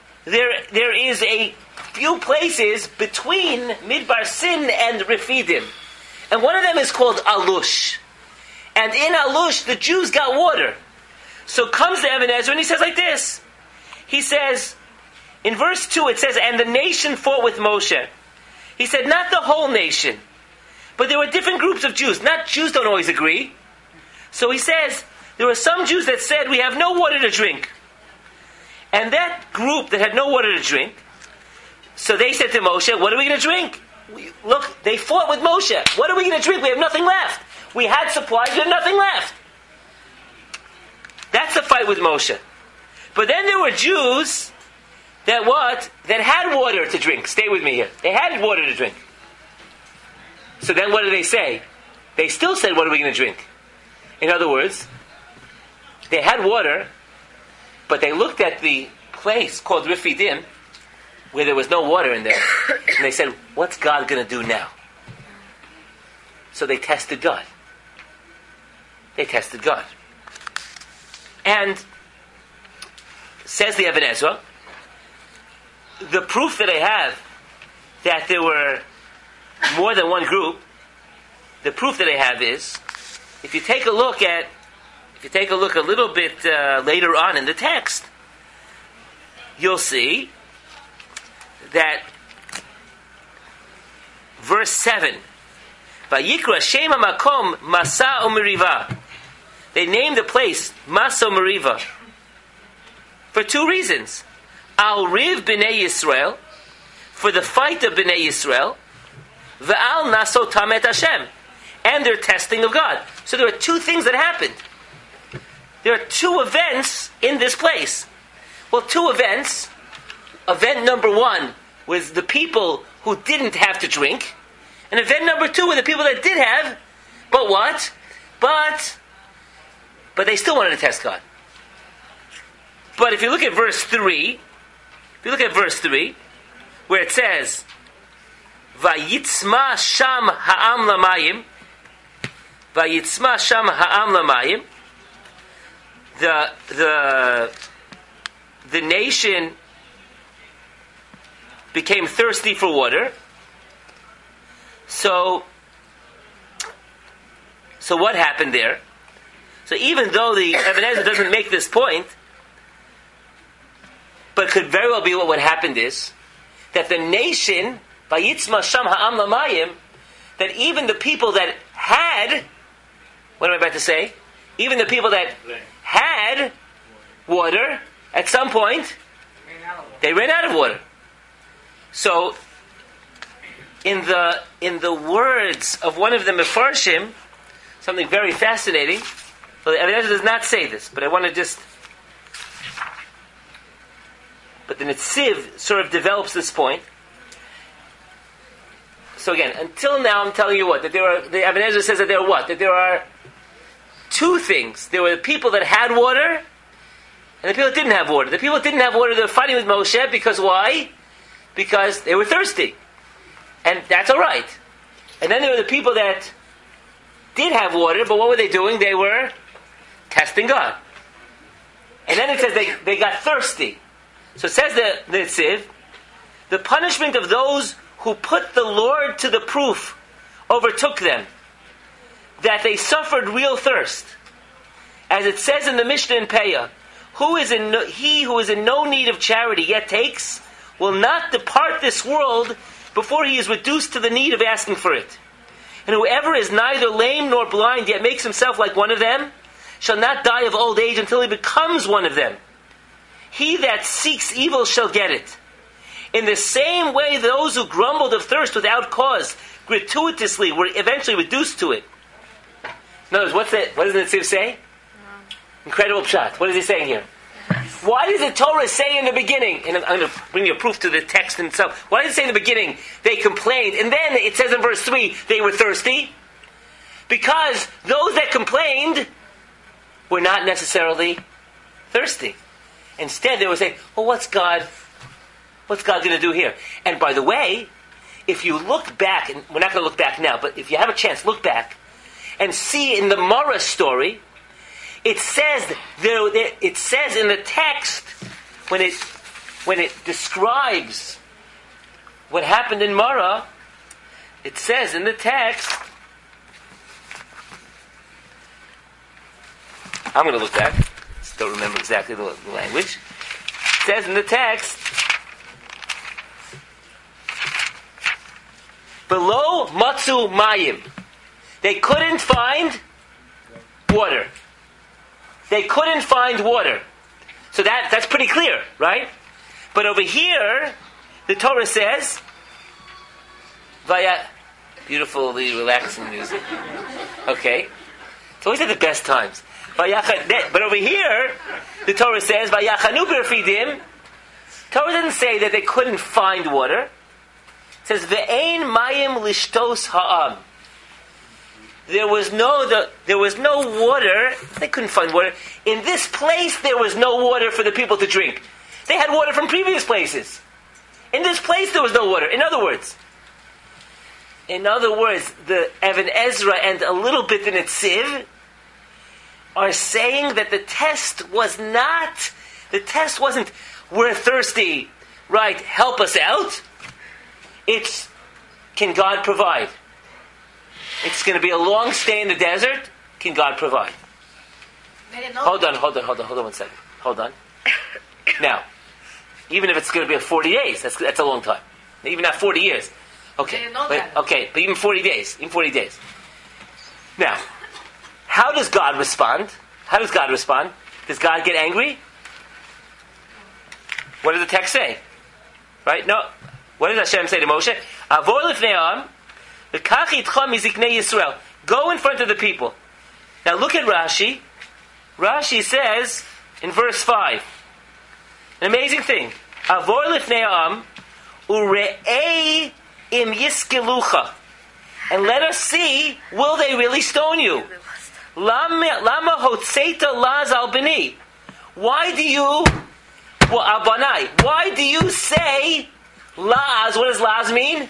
a few places between Midbar Sin and Refidim. And one of them is called Alush. And in Alush, the Jews got water. So comes the Even HaEzer and he says like this. He says, in verse 2 it says, and the nation fought with Moshe. He said, not the whole nation. But there were different groups of Jews. Jews don't always agree. So he says, there were some Jews that said, we have no water to drink. And that group that had no water to drink, so they said to Moshe, what are we going to drink? Look, they fought with Moshe. What are we going to drink? We have nothing left. We had supplies, we have nothing left. That's the fight with Moshe. But then there were Jews that had water to drink. Stay with me here. They had water to drink. So then what did they say? They still said, what are we going to drink? In other words, they had water, but they looked at the place called Refidim, where there was no water in there, and they said, what's God going to do now? So they tested God. And says the Even HaEzer, the proof that I have that there were more than one group, the proof that I have is, if you take a look a little bit later on in the text, you'll see that verse 7, Vayikra Shem HaMakom Masa Umeriva. They named the place Masa Umeriva for two reasons. Al Riv B'nei Yisrael, for the fight of B'nei Yisrael, V'al Naso Tamet Hashem, and their testing of God. So there are two things that happened. There are two events in this place. Well, two events. Event number one was the people who didn't have to drink. And event number two were the people that did have. But what? But they still wanted to test God. But if you look at verse 3, where it says, Vayitzma sham ha'am lamayim, Vayitzma sham ha'am lamayim, the nation became thirsty for water. So what happened there? So even though the Even HaEzer doesn't make this point, but it could very well be what happened is that the nation, Vayitzma Sham Ha'am Lamayim, that even the people that had, what am I about to say? Even the people that had water, at some point, they ran out of water. So, in the words of one of the Mefarshim, something very fascinating. Well, the Even HaEzer does not say this, but I want to just. But the Netziv sort of develops this point. So again, until now, I'm telling you what that there are. The Even HaEzer says that there are what? That there are two things. There were the people that had water, and the people that didn't have water. The people that didn't have water, they were fighting with Moshe because why? Because they were thirsty. And that's all right. And then there were the people that did have water, but what were they doing? They were testing God. And then it says they got thirsty. So it says the Netziv, the punishment of those who put the Lord to the proof overtook them, that they suffered real thirst. As it says in the Mishnah in Peah, he who is in no need of charity yet takes, will not depart this world before he is reduced to the need of asking for it. And whoever is neither lame nor blind yet makes himself like one of them, shall not die of old age until he becomes one of them. He that seeks evil shall get it. In the same way, those who grumbled of thirst without cause, gratuitously, were eventually reduced to it. In other words, what does the Netziv say? Incredible pshat. What is he saying here? Why does the Torah say in the beginning, and I'm going to bring you a proof to the text itself, why does it say in the beginning, they complained, and then it says in verse 3, they were thirsty? Because those that complained were not necessarily thirsty. Instead, they were saying, well, what's God going to do here? And by the way, if you look back, and we're not going to look back now, but if you have a chance, look back and see in the Marah story, it says in the text when it describes what happened in Marah, it says in the text. I'm going to look back. Still remember exactly the language. It says in the text, below Matzu Mayim, they couldn't find water. They couldn't find water. So that's pretty clear, right? But over here, the Torah says, via beautifully relaxing music. Okay? It's always at the best times. But over here, the Torah says, Vayachanu b'refidim. Torah doesn't say that they couldn't find water. It says, Ve'ein mayim lishtos ha'am. There was no water. They couldn't find water. In this place, there was no water for the people to drink. They had water from previous places. In this place, there was no water. In other words, the Even HaEzer and a little bit the Netziv are saying that the test wasn't, we're thirsty, right, help us out. It's, can God provide? It's going to be a long stay in the desert. Can God provide? Hold on 1 second. Hold on. Now, even if it's going to be 40 days, that's a long time. Even not 40 years. Okay. But even 40 days. Now, how does God respond? Does God get angry? What does the text say? Right? No. What does Hashem say to Moshe? Avor lifnei ha'am, v'kach itcha miziknei Yisrael. Go in front of the people. Now look at Rashi. Rashi says in verse 5, an amazing thing. Avor lifnei ha'am, ure'ei im yiskelucha. And let us see, will they really stone you? Lama hotzeita laz al bini. Why do you say laz? What does laz mean?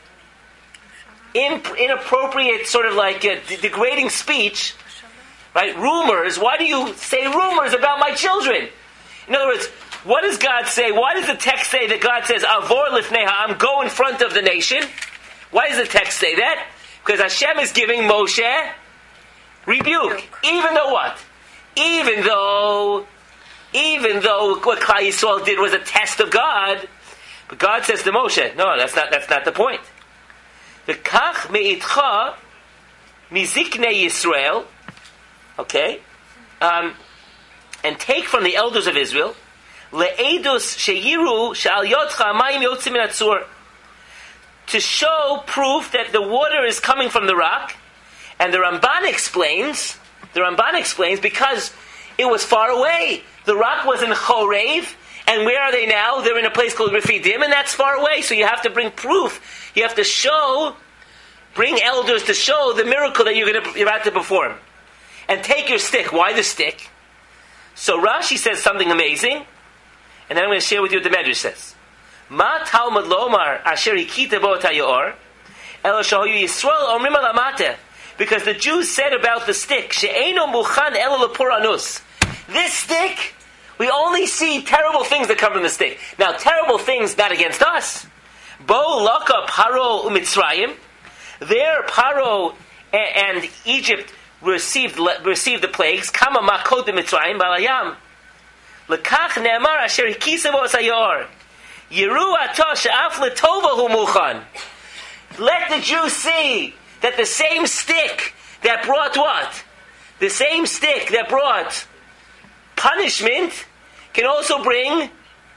Inappropriate, sort of like degrading speech, right? Rumors. Why do you say rumors about my children? In other words, what does God say? Why does the text say that God says, Avor lifnei ha'am, go in front of the nation? Why does the text say that? Because Hashem is giving Moshe rebuke. Even though what? Even though what Klal Yisrael did was a test of God, but God says to Moshe, no, that's not the point. V'kach me'itcha miziknei Yisrael, okay, and take from the elders of Israel, le'edus sheyiru she'al yotcha mayim yotzim min hatzur, to show proof that the water is coming from the rock. And the Ramban explains because it was far away. The rock was in Chorev, and where are they now? They're in a place called Refidim, and that's far away. So you have to bring proof. You have to bring elders to show the miracle that you're about to perform. And take your stick. Why the stick? So Rashi says something amazing, and then I'm going to share with you what the Medrash says. Ma Talmud Lomar Asher Hikita Bo Tayor Elo Shahoyu Yisrael Omrim Alamate, because the Jews said about the stick, She'eino Muchan Elo Lepur Anus. This stick, we only see terrible things that come from the stick. Now, terrible things not against us. Bo Laka Paro Umitzrayim. There, Paro and Egypt received the plagues. Kama Makot Mitzrayim Balayam. Lekach Ne'amar Asher Hikisa Bo Tayor. Yeru Ato She'af Letova Hu Muchan. Let the Jews see that the same stick that brought what? The same stick that brought punishment can also bring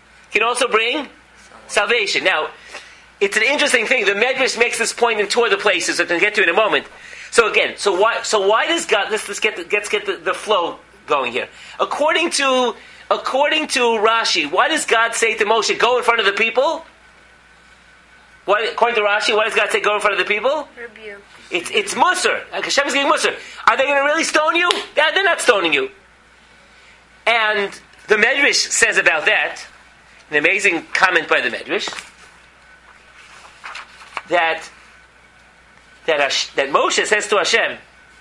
salvation. Now, it's an interesting thing. The Medrash makes this point in two other places, so I can get to it in a moment. So again, why does God? Let's get the flow going here. According to Rashi, why does God say to Moshe, "Go in front of the people"? According to Rashi, why does God say, "Go in front of the people"? Rebuke. It's Musar. Hashem is giving Musar. Are they going to really stone you? They're not stoning you. And the Medrash says about that, an amazing comment by the Medrash, that Moshe says to Hashem,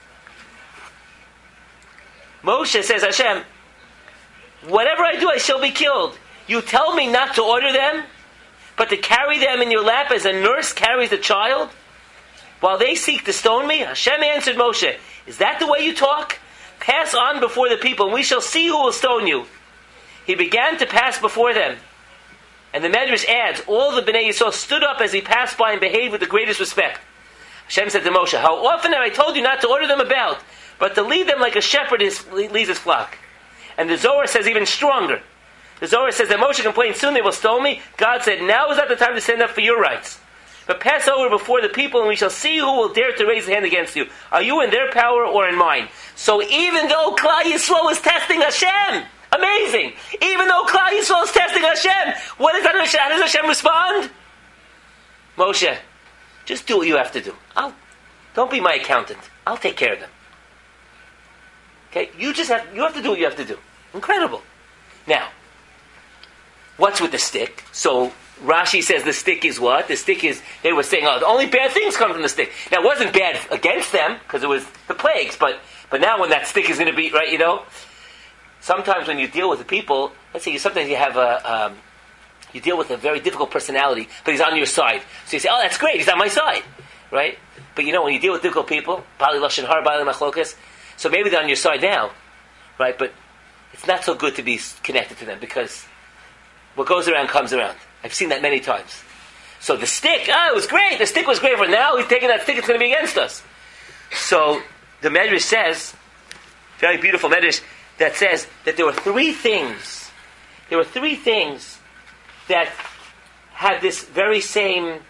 Hashem, whatever I do, I shall be killed. You tell me not to order them, but to carry them in your lap as a nurse carries a child, while they seek to stone me? Hashem answered Moshe, is that the way you talk? Pass on before the people, and we shall see who will stone you. He began to pass before them. And the Medrash adds, all the Bnei Yisrael stood up as he passed by and behaved with the greatest respect. Hashem said to Moshe, how often have I told you not to order them about, but to lead them like a shepherd leads his flock? And the Zohar says even stronger. The Zohar says that Moshe complained, soon they will stone me. God said, now is not the time to stand up for your rights. But pass over before the people, and we shall see who will dare to raise his hand against you. Are you in their power or in mine? So even though Klal Yisrael is testing Hashem, amazing! Even though Klal Yisrael is testing Hashem, how does Hashem respond? Moshe, just do what you have to do. Don't be my accountant. I'll take care of them. Okay? You have to do what you have to do. Incredible. Now, what's with the stick? So Rashi says the stick is what? The stick is, they were saying, the only bad things come from the stick. Now, it wasn't bad against them, because it was the plagues, but now when that stick is going to be, right, sometimes when you deal with the people, let's say sometimes you have you deal with a very difficult personality, but he's on your side. So you say, that's great, he's on my side, right? But when you deal with difficult people, Bali Lashon Hara, Bali Machlokas, so maybe they're on your side now, right? But it's not so good to be connected to them, because what goes around comes around. I've seen that many times. So the stick, it was great. The stick was great, but now he's taking that stick, it's going to be against us. So the Medrash says, very beautiful Medrash, that says that there were three things that had this very same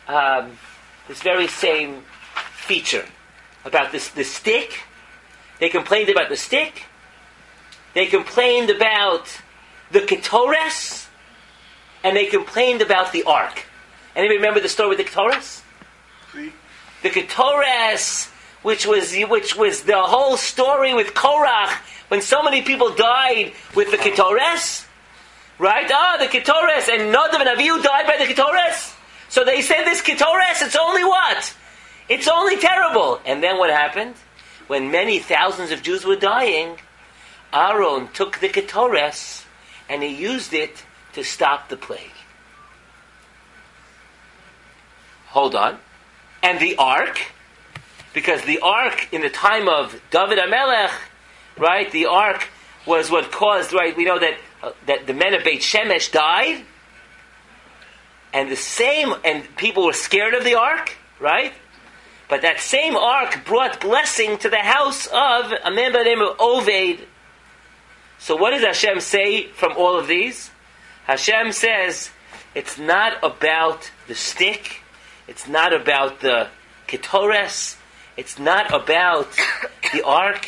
feature about the stick. They complained about the stick. They complained about the Ketores. And they complained about the ark. Anybody remember the story with the Ketores? The Ketores, which was the whole story with Korach, when so many people died with the Ketores, right? The Ketores, and Nadav and Avihu died by the Ketores. So they said this Ketores, it's only what? It's only terrible. And then what happened? When many thousands of Jews were dying, Aaron took the Ketores and he used it to stop the plague. Hold on. and the ark, because the ark in the time of David HaMelech, right, the ark was what caused, right, we know that the men of Beit Shemesh died, and people were scared of the ark, right? But that same ark brought blessing to the house of a man by the name of Oved. So what does Hashem say from all of these? Hashem says, it's not about the stick, it's not about the ketores, it's not about the ark.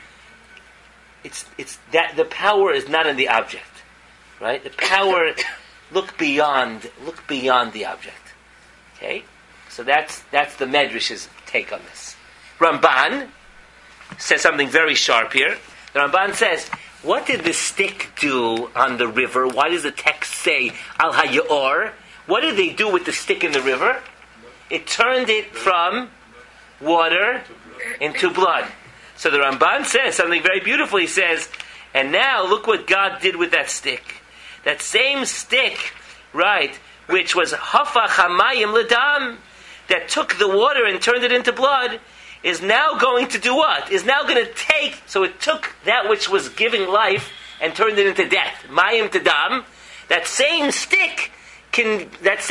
It's that the power is not in the object, right? The power, look beyond the object. Okay, so that's the Medrash's take on this. Ramban says something very sharp here. The Ramban says, what did the stick do on the river? Why does the text say Al Hayor? What did they do with the stick in the river? It turned it from water into blood. So the Ramban says something very beautiful. He says, and now look what God did with that stick. That same stick, right, which was Hafach HaMayim L'Dam, that took the water and turned it into blood, is now going to do what? Is now going to take, so it took that which was giving life and turned it into death. Mayim to dam. That same stick can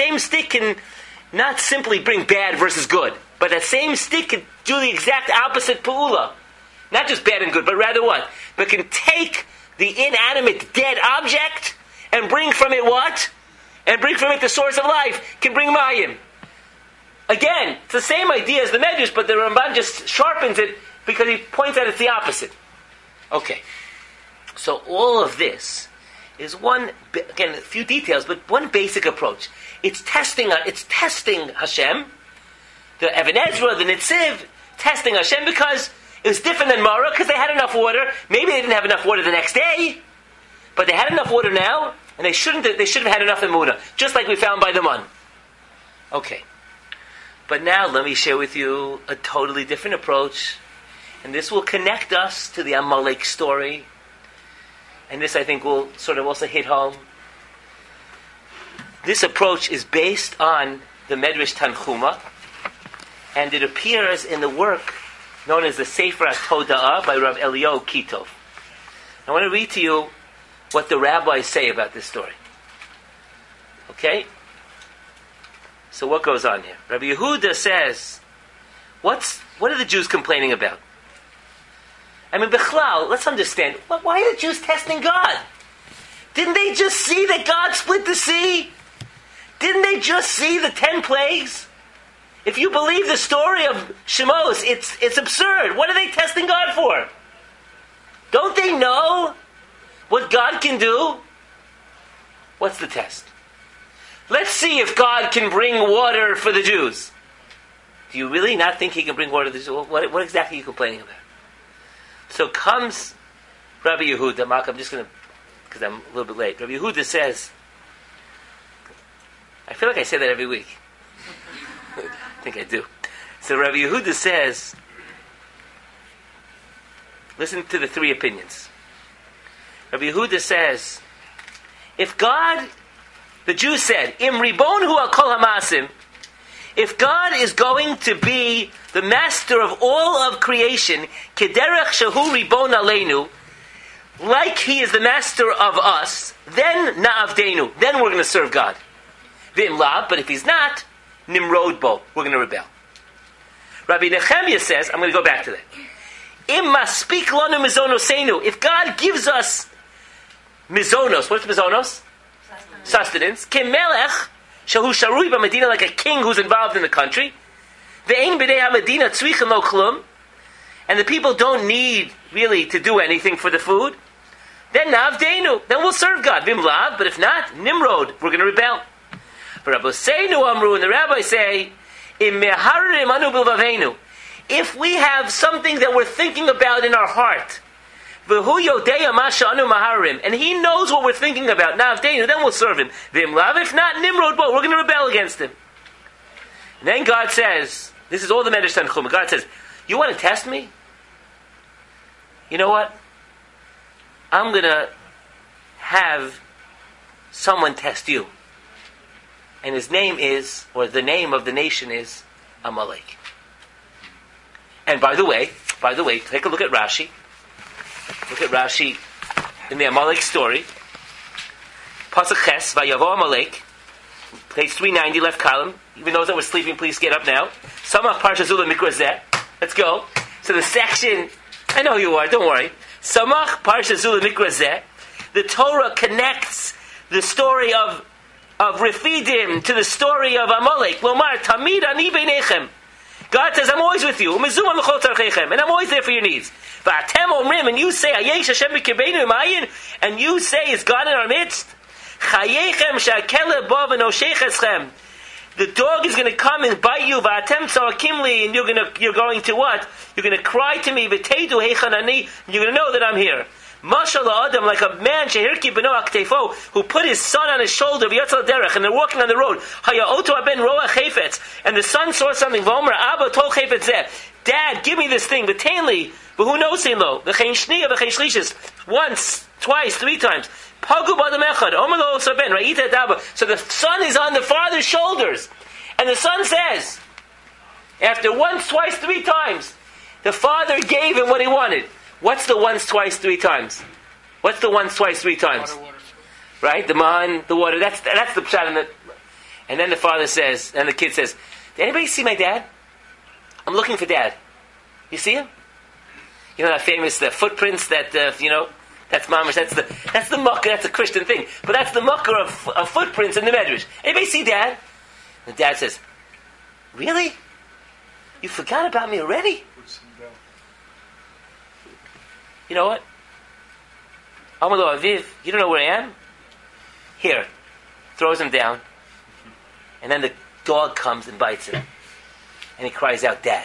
not simply bring bad versus good, but that same stick can do the exact opposite pa'ula. Not just bad and good, but rather what? But can take the inanimate dead object and bring from it what? And bring from it the source of life. Can bring mayim. Again, it's the same idea as the Medrash, but the Ramban just sharpens it because he points out it's the opposite. Okay. So all of this is again, a few details, but one basic approach. It's testing Hashem, the Even Ezra, the Nitziv, testing Hashem because it was different than Marah, because they had enough water. Maybe they didn't have enough water the next day, but they had enough water now, and they should have had enough emunah, just like we found by the Mun. Okay. But now let me share with you a totally different approach, and this will connect us to the Amalek story, and this I think will sort of also hit home. This approach is based on the Medrash Tanchuma, and it appears in the work known as the Sefer HaToda'ah by Rav Eliyahu Kitov. I want to read to you what the rabbis say about this story. Okay? So what goes on here? Rabbi Yehuda says, what are the Jews complaining about? I mean, Bechlal, let's understand, why are the Jews testing God? Didn't they just see that God split the sea? Didn't they just see the 10 plagues? If you believe the story of Shemos, it's absurd. What are they testing God for? Don't they know what God can do? What's the test? Let's see if God can bring water for the Jews. Do you really not think He can bring water to the Jews? What exactly are you complaining about? So comes Rabbi Yehuda. Mark, I'm just going to, because I'm a little bit late. Rabbi Yehuda says, I feel like I say that every week. I think I do. So Rabbi Yehuda says, listen to the three opinions. Rabbi Yehuda says, if God, the Jews said, Im ribon hu al kol hamasim, if God is going to be the master of all of creation, kederech shehu ribon aleinu, like He is the master of us, then na'avdenu, then we're going to serve God. V'im lav, but if He's not, nimrod bo, we're going to rebel. Rabbi Nechemiah says, I'm going to go back to that. Im maspik lanu mizonosenu, if God gives us mizonos, what's mizonos? Sustenance. Kemelech shehu sharui b'medina, like a king who's involved in the country. Ve'ein b'nei ha'medina tzrichim lo klum, and the people don't need really to do anything for the food. Then na'avdenu, then we'll serve God. V'im lav, but if not, nimrod, we're going to rebel. But Rabbi Seinu Amru, and the rabbis say, Im meharim anu bilvavenu, if we have something that we're thinking about in our heart, V'hu yodeya ma she'anu maharim, and He knows what we're thinking about, na'avdenu, then we'll serve Him. V'im lav, if not, nimrod bo, we're going to rebel against Him. And then God says, this is all the Medrash Tanchuma, God says, you want to test me? You know what? I'm going to have someone test you. And his name is, or the name of the nation is, Amalek. And by the way, take a look at Rashi. Look at Rashi in the Amalek story. Pasuk Ches, Vayavo Amalek, page 390, left column. Even those that were sleeping, please get up now. Samach Parsha Zula Mikra Zeh. Let's go. So the section, I know you are, don't worry. Samach Parsha Zula Mikra Zeh. The Torah connects the story of Refidim to the story of Amalek. Lomar Tamid Ani Beinechem. God says, I'm always with you. And I'm always there for your needs. And you say, and you say, is God in our midst? The dog is going to come and bite you, and you're going to what? You're going to cry to me, and you're going to know that I'm here. Mashallah Adam, like a man shehirki beno aktefo, who put his son on his shoulder, v'yatzal derech, and they're walking on the road. Haya oto aben roa chayfetz, and the son saw something. V'omer Abba tol chayfetz zeh. Dad, give me this thing. V'tainli, v'hu nosin lo. V'chein shniya v'chein shlishis. Once, twice, 3 times. Pagu b'adam echad. Omer lo saben ra'ita daba. So the son is on the father's shoulders, and the son says, after once, twice, 3 times, the father gave him what he wanted. What's the once, twice, 3 times? What's the once, twice, 3 times? Water. Right? The man, the water. That's the pshat. And then the father says, and the kid says, did anybody see my dad? I'm looking for dad. You see him? You know that famous footprints that that's mamash. That's the mucker. That's a Christian thing. But that's the mucker of footprints in the medrash. Anybody see dad? And the dad says, really? You forgot about me already? You know what? Amalo Aviv, you don't know where I am? Here. Throws him down. And then the dog comes and bites him. And he cries out, Dad.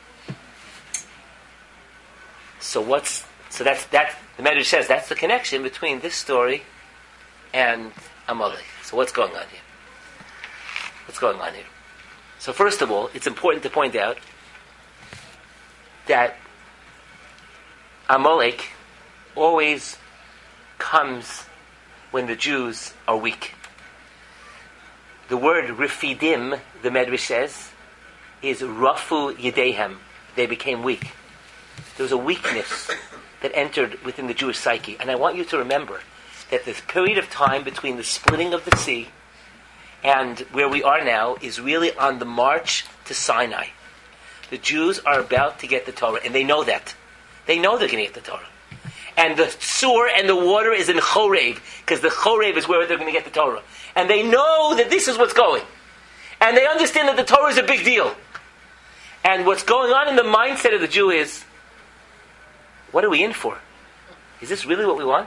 So that's the Medrash says that's the connection between this story and Amalek. So what's going on here? What's going on here? So first of all, it's important to point out that Amalek always comes when the Jews are weak. The word Refidim, the Medrash says, is Rafu Yedehem. They became weak. There was a weakness that entered within the Jewish psyche. And I want you to remember that this period of time between the splitting of the sea and where we are now is really on the march to Sinai. The Jews are about to get the Torah, and they know that. They know they're going to get the Torah. And the sewer and the water is in Chorev, because the Chorev is where they're going to get the Torah. And they know that this is what's going. And they understand that the Torah is a big deal. And what's going on in the mindset of the Jew is, what are we in for? Is this really what we want?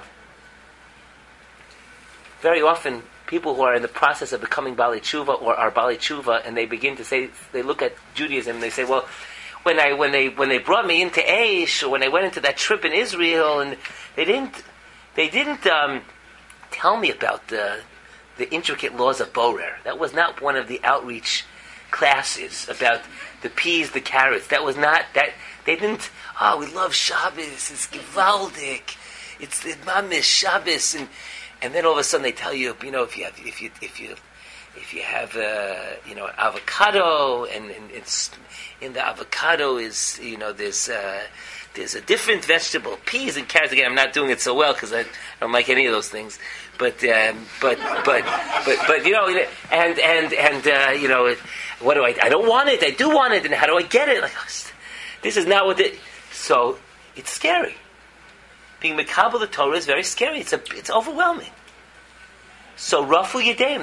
Very often, people who are in the process of becoming Bali Tshuva or are Bali Tshuva, and they begin to say, they look at Judaism and they say, well, when they brought me into Aish, or when I went into that trip in Israel, and they didn't tell me about the intricate laws of Borer. That was not one of the outreach classes about the peas, the carrots. That was not that. They didn't. Oh, we love Shabbos. It's gewaldic. It's the mamish Shabbos, and then all of a sudden they tell you, if you have avocado, and it's in the avocado is there's a different vegetable, peas and carrots. Again, I'm not doing it so well because I don't like any of those things. But what do I don't want it. I do want it, and how do I get it? Like, this is not what it. So it's scary. Being Mekabel the Torah is very scary. It's overwhelming. So Rafu Yedeim,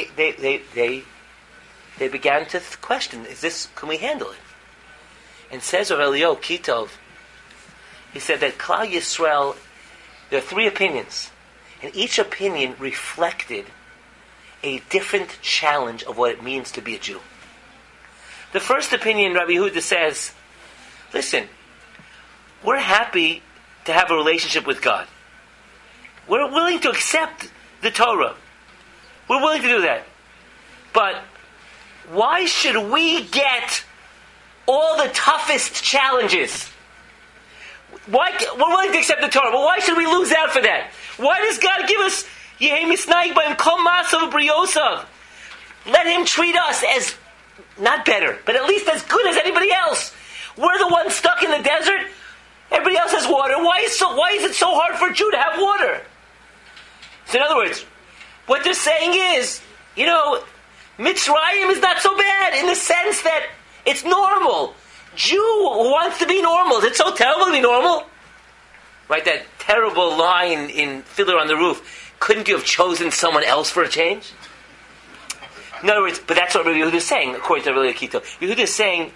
they began to question: can we handle it? And says Rav Elio Kitov, he said that Klal Yisrael, there are 3 opinions, and each opinion reflected a different challenge of what it means to be a Jew. The first opinion, Rabbi Yehuda says, listen, we're happy to have a relationship with God. We're willing to accept the Torah. We're willing to do that. But why should we get all the toughest challenges? We're willing to accept the Torah, but why should we lose out for that? Why does God give us Yehei Misnaig B'Hem Kol Masav B'Riosav? Let Him treat us as not better, but at least as good as anybody else. We're the ones stuck in the desert. Everybody else has water. Why is it so hard for a Jew to have water? So in other words, what they're saying is, Mitzrayim is not so bad in the sense that it's normal. Jew wants to be normal. It's so terrible to be normal. Right, that terrible line in Fiddler on the Roof. Couldn't you have chosen someone else for a change? In other words, but that's what Rabbi Yehuda is saying, according to Rabbi Akito. Yehuda is saying,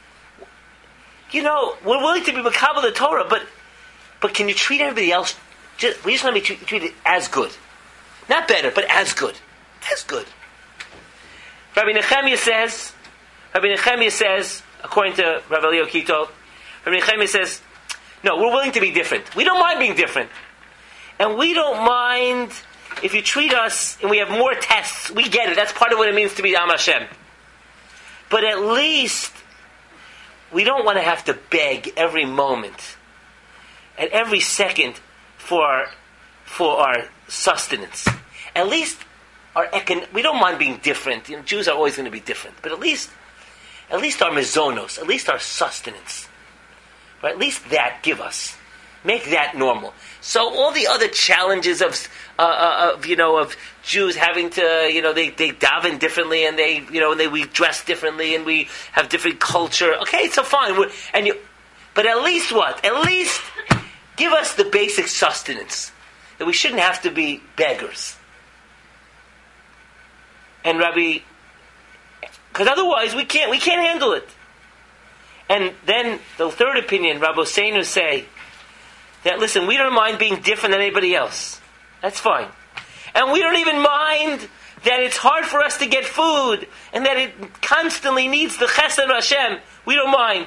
we're willing to be Makabel the Torah, but can you treat everybody else, we just want to be treated as good. Not better, but as good. As good. Rabbi Nechemiah says, according to Rabbi Leo Kito, Rabbi Nechemiah says, no, we're willing to be different. We don't mind being different. And we don't mind if you treat us and we have more tests. We get it. That's part of what it means to be Am Hashem. But at least we don't want to have to beg every moment and every second for our sustenance. At least we don't mind being different. Jews are always going to be different. But at least our mezonos, at least our sustenance. Or at least that give us. Make that normal. So all the other challenges of Jews having to, they daven differently and we dress differently and we have different culture. Okay, so fine. But at least what? At least give us the basic sustenance. That we shouldn't have to be beggars. And because otherwise we can't handle it. And then the third opinion, Rabbi Seinu say that, listen, we don't mind being different than anybody else. That's fine. And we don't even mind that it's hard for us to get food and that it constantly needs the chesed of Hashem. We don't mind.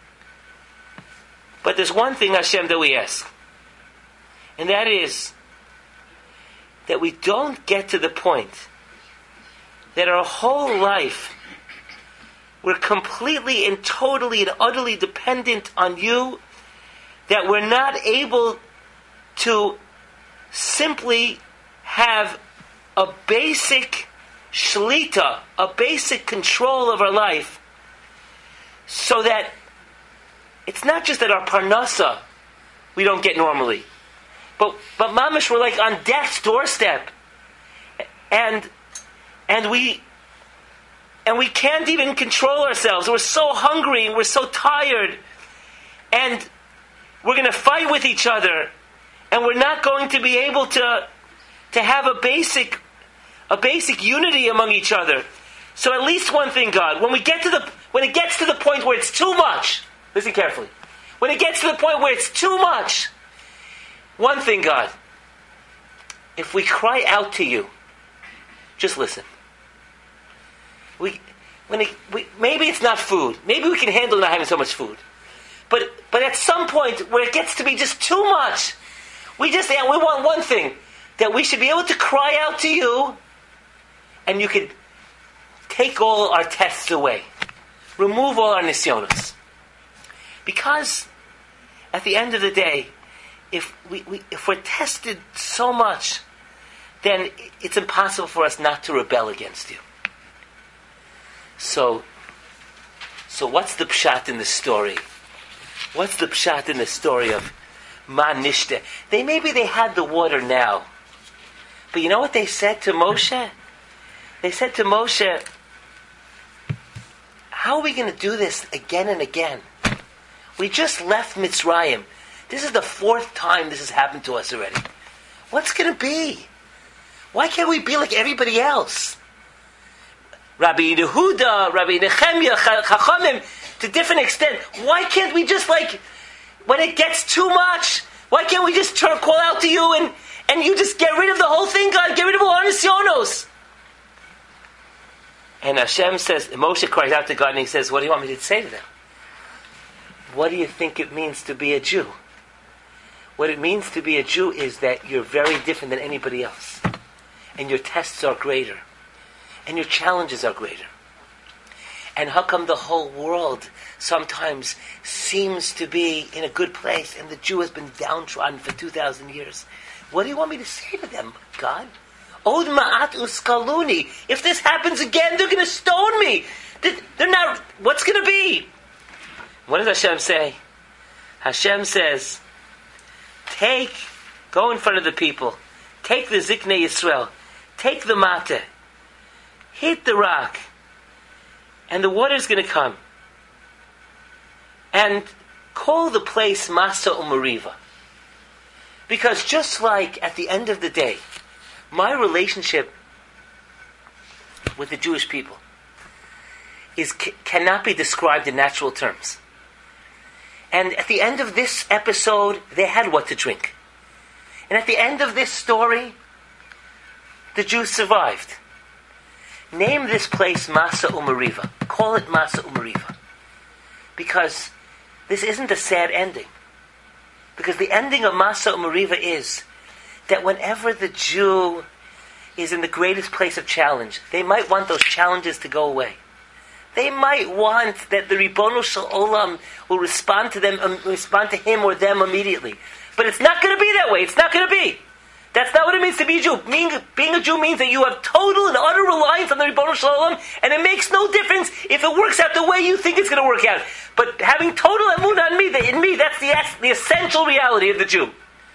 But there's one thing, Hashem, that we ask. And that is that we don't get to the point that our whole life we're completely and totally and utterly dependent on you, that we're not able to simply have a basic shlita, a basic control of our life, so that it's not just that our parnasa we don't get normally, but mamash, we're like on death's doorstep, and we can't even control ourselves. We're so hungry and we're so tired. And we're going to fight with each other. And we're not going to be able to have a basic unity among each other. So at least one thing, God, when it gets to the point where it's too much, listen carefully. When it gets to the point where it's too much, one thing, God, if we cry out to you, just listen. Maybe it's not food. Maybe we can handle not having so much food. But at some point where it gets to be just too much, we want one thing, that we should be able to cry out to you, and you could take all our tests away, remove all our nisyonos. Because at the end of the day, if we're tested so much, then it's impossible for us not to rebel against you. So what's the pshat in the story? What's the pshat in the story of Ma Nishte? Maybe they had the water now. But you know what they said to Moshe? They said to Moshe, how are we going to do this again and again? We just left Mitzrayim. This is the 4th time this has happened to us already. What's going to be? Why can't we be like everybody else? Rabbi Yehuda, Rabbi Nechemiah, Chachamim, to different extent. Why can't we just when it gets too much, why can't we just call out to you and you just get rid of the whole thing, God? Get rid of all our nisyonos. And Hashem says, Moshe cries out to God and he says, what do you want me to say to them? What do you think it means to be a Jew? What it means to be a Jew is that you're very different than anybody else. And your tests are greater. And your challenges are greater. And how come the whole world sometimes seems to be in a good place and the Jew has been downtrodden for 2,000 years? What do you want me to say to them, God? Od ma'at uskaluni. If this happens again, they're going to stone me. They're not. What's going to be? What does Hashem say? Hashem says, go in front of the people, take the Ziknei Yisrael, take the Mate, hit the rock, and the water's going to come. And call the place Masa Umariva. Because just like at the end of the day, my relationship with the Jewish people cannot be described in natural terms. And at the end of this episode, they had what to drink. And at the end of this story, the Jews survived. Name this place Masa Umariva. Call it Masa Umariva. Because this isn't a sad ending. Because the ending of Masa Umariva is that whenever the Jew is in the greatest place of challenge, they might want those challenges to go away. They might want that the Ribono Shel Olam will respond to him or them immediately. But it's not going to be that way. It's not going to be. That's not what it means to be a Jew. Being a Jew means that you have total and utter reliance on the Ribono Shel Olam, and it makes no difference if it works out the way you think it's going to work out. But having total emunah in me, that's the essential reality of the Jew.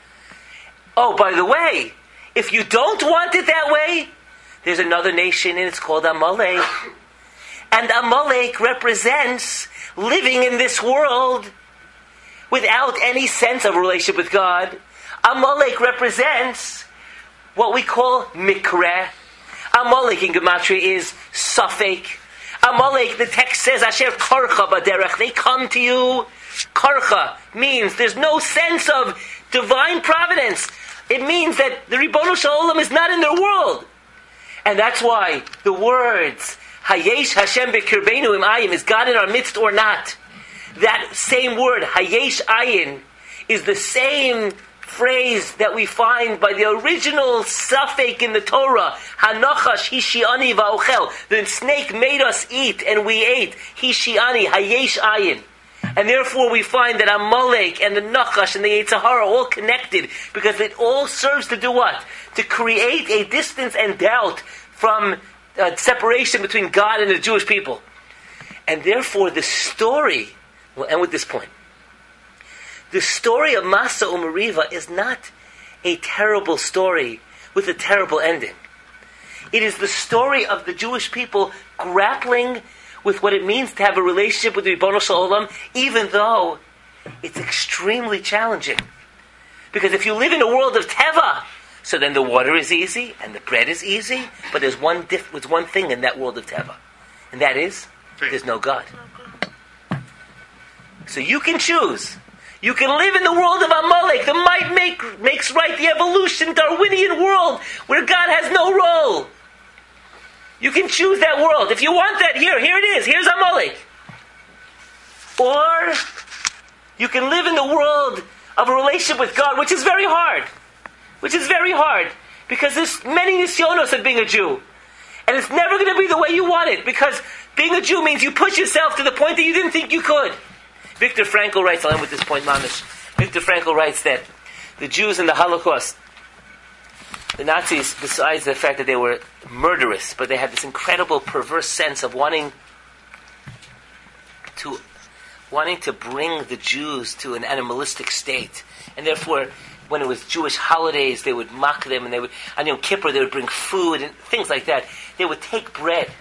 Oh, by the way, if you don't want it that way, there's another nation, and it's called Amalek. And Amalek represents living in this world without any sense of a relationship with God. Amalek represents what we call Mikreh. Amalek in Gematria is Safek. Amalek, the text says, Asher Karcha Baderech, they come to you. Karcha means there's no sense of divine providence. It means that the Ribono Shel Olam is not in their world. And that's why the words, Hayesh Hashem B'Kirbeinu Im Ayin, is God in our midst or not? That same word, Hayesh Ayin, is the same phrase that we find by the original Safek in the Torah, Hanachash Hishiani Va'ochel. The snake made us eat, and we ate. Hishiani, Hayesh Ayin. And therefore we find that Amalek and the Nachash and the Yetzer Hara are all connected, because it all serves to do what? To create a distance and doubt from separation between God and the Jewish people. And therefore the story, we'll end with this point, the story of Masa Umariva is not a terrible story with a terrible ending. It is the story of the Jewish people grappling with what it means to have a relationship with the Ribono Shel Olam, even though it's extremely challenging. Because if you live in a world of Teva, so then the water is easy and the bread is easy, but there's one thing in that world of Teva, and that is, there's no God. So you can choose. You can live in the world of Amalek, the might makes right, the evolution, Darwinian world, where God has no role. You can choose that world. If you want that, here it is. Here's Amalek. Or you can live in the world of a relationship with God, which is very hard. Because there's many nisyonos of being a Jew. And it's never going to be the way you want it, because being a Jew means you push yourself to the point that you didn't think you could. Viktor Frankl writes, I'll end with this point, Mamish. Viktor Frankl writes that the Jews in the Holocaust, the Nazis, besides the fact that they were murderous, but they had this incredible perverse sense of wanting to bring the Jews to an animalistic state. And therefore, when it was Jewish holidays, they would mock them, and on Yom Kippur, they would bring food and things like that. They would take bread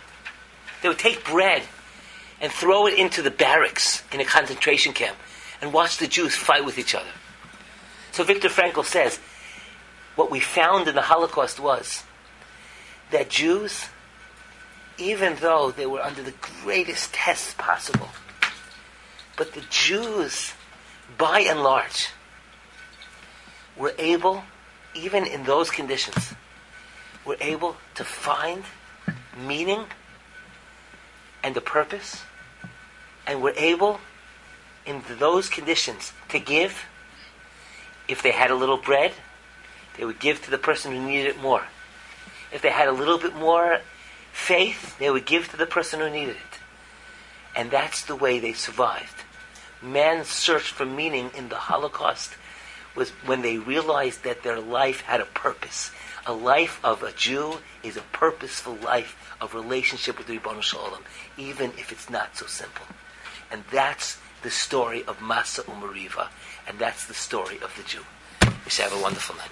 and throw it into the barracks in a concentration camp and watch the Jews fight with each other. So Viktor Frankl says, what we found in the Holocaust was that Jews, even though they were under the greatest tests possible, but the Jews, by and large, were able, even in those conditions, were able to find meaning and a purpose, and were able, in those conditions, to give. If they had a little bread, they would give to the person who needed it more. If they had a little bit more faith, they would give to the person who needed it. And that's the way they survived. Man's search for meaning in the Holocaust was when they realized that their life had a purpose. A life of a Jew is a purposeful life of relationship with the Ribono Shel Olam, even if it's not so simple. And that's the story of Masa Umariva, and that's the story of the Jew. We should have a wonderful night.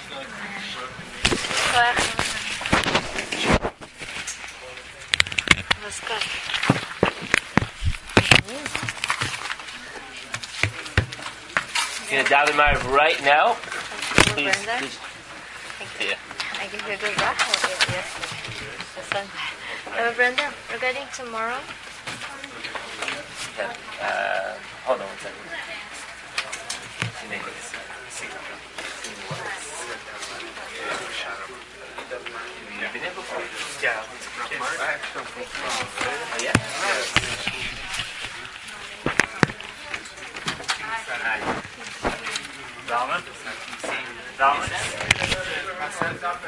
You're going to daven Ma'ariv right now? Please. Yeah. I give you a good rock. Yes. Brenda, regarding tomorrow. Yeah. Hold on 1 second. You've been there before? Yeah. Oh, yeah?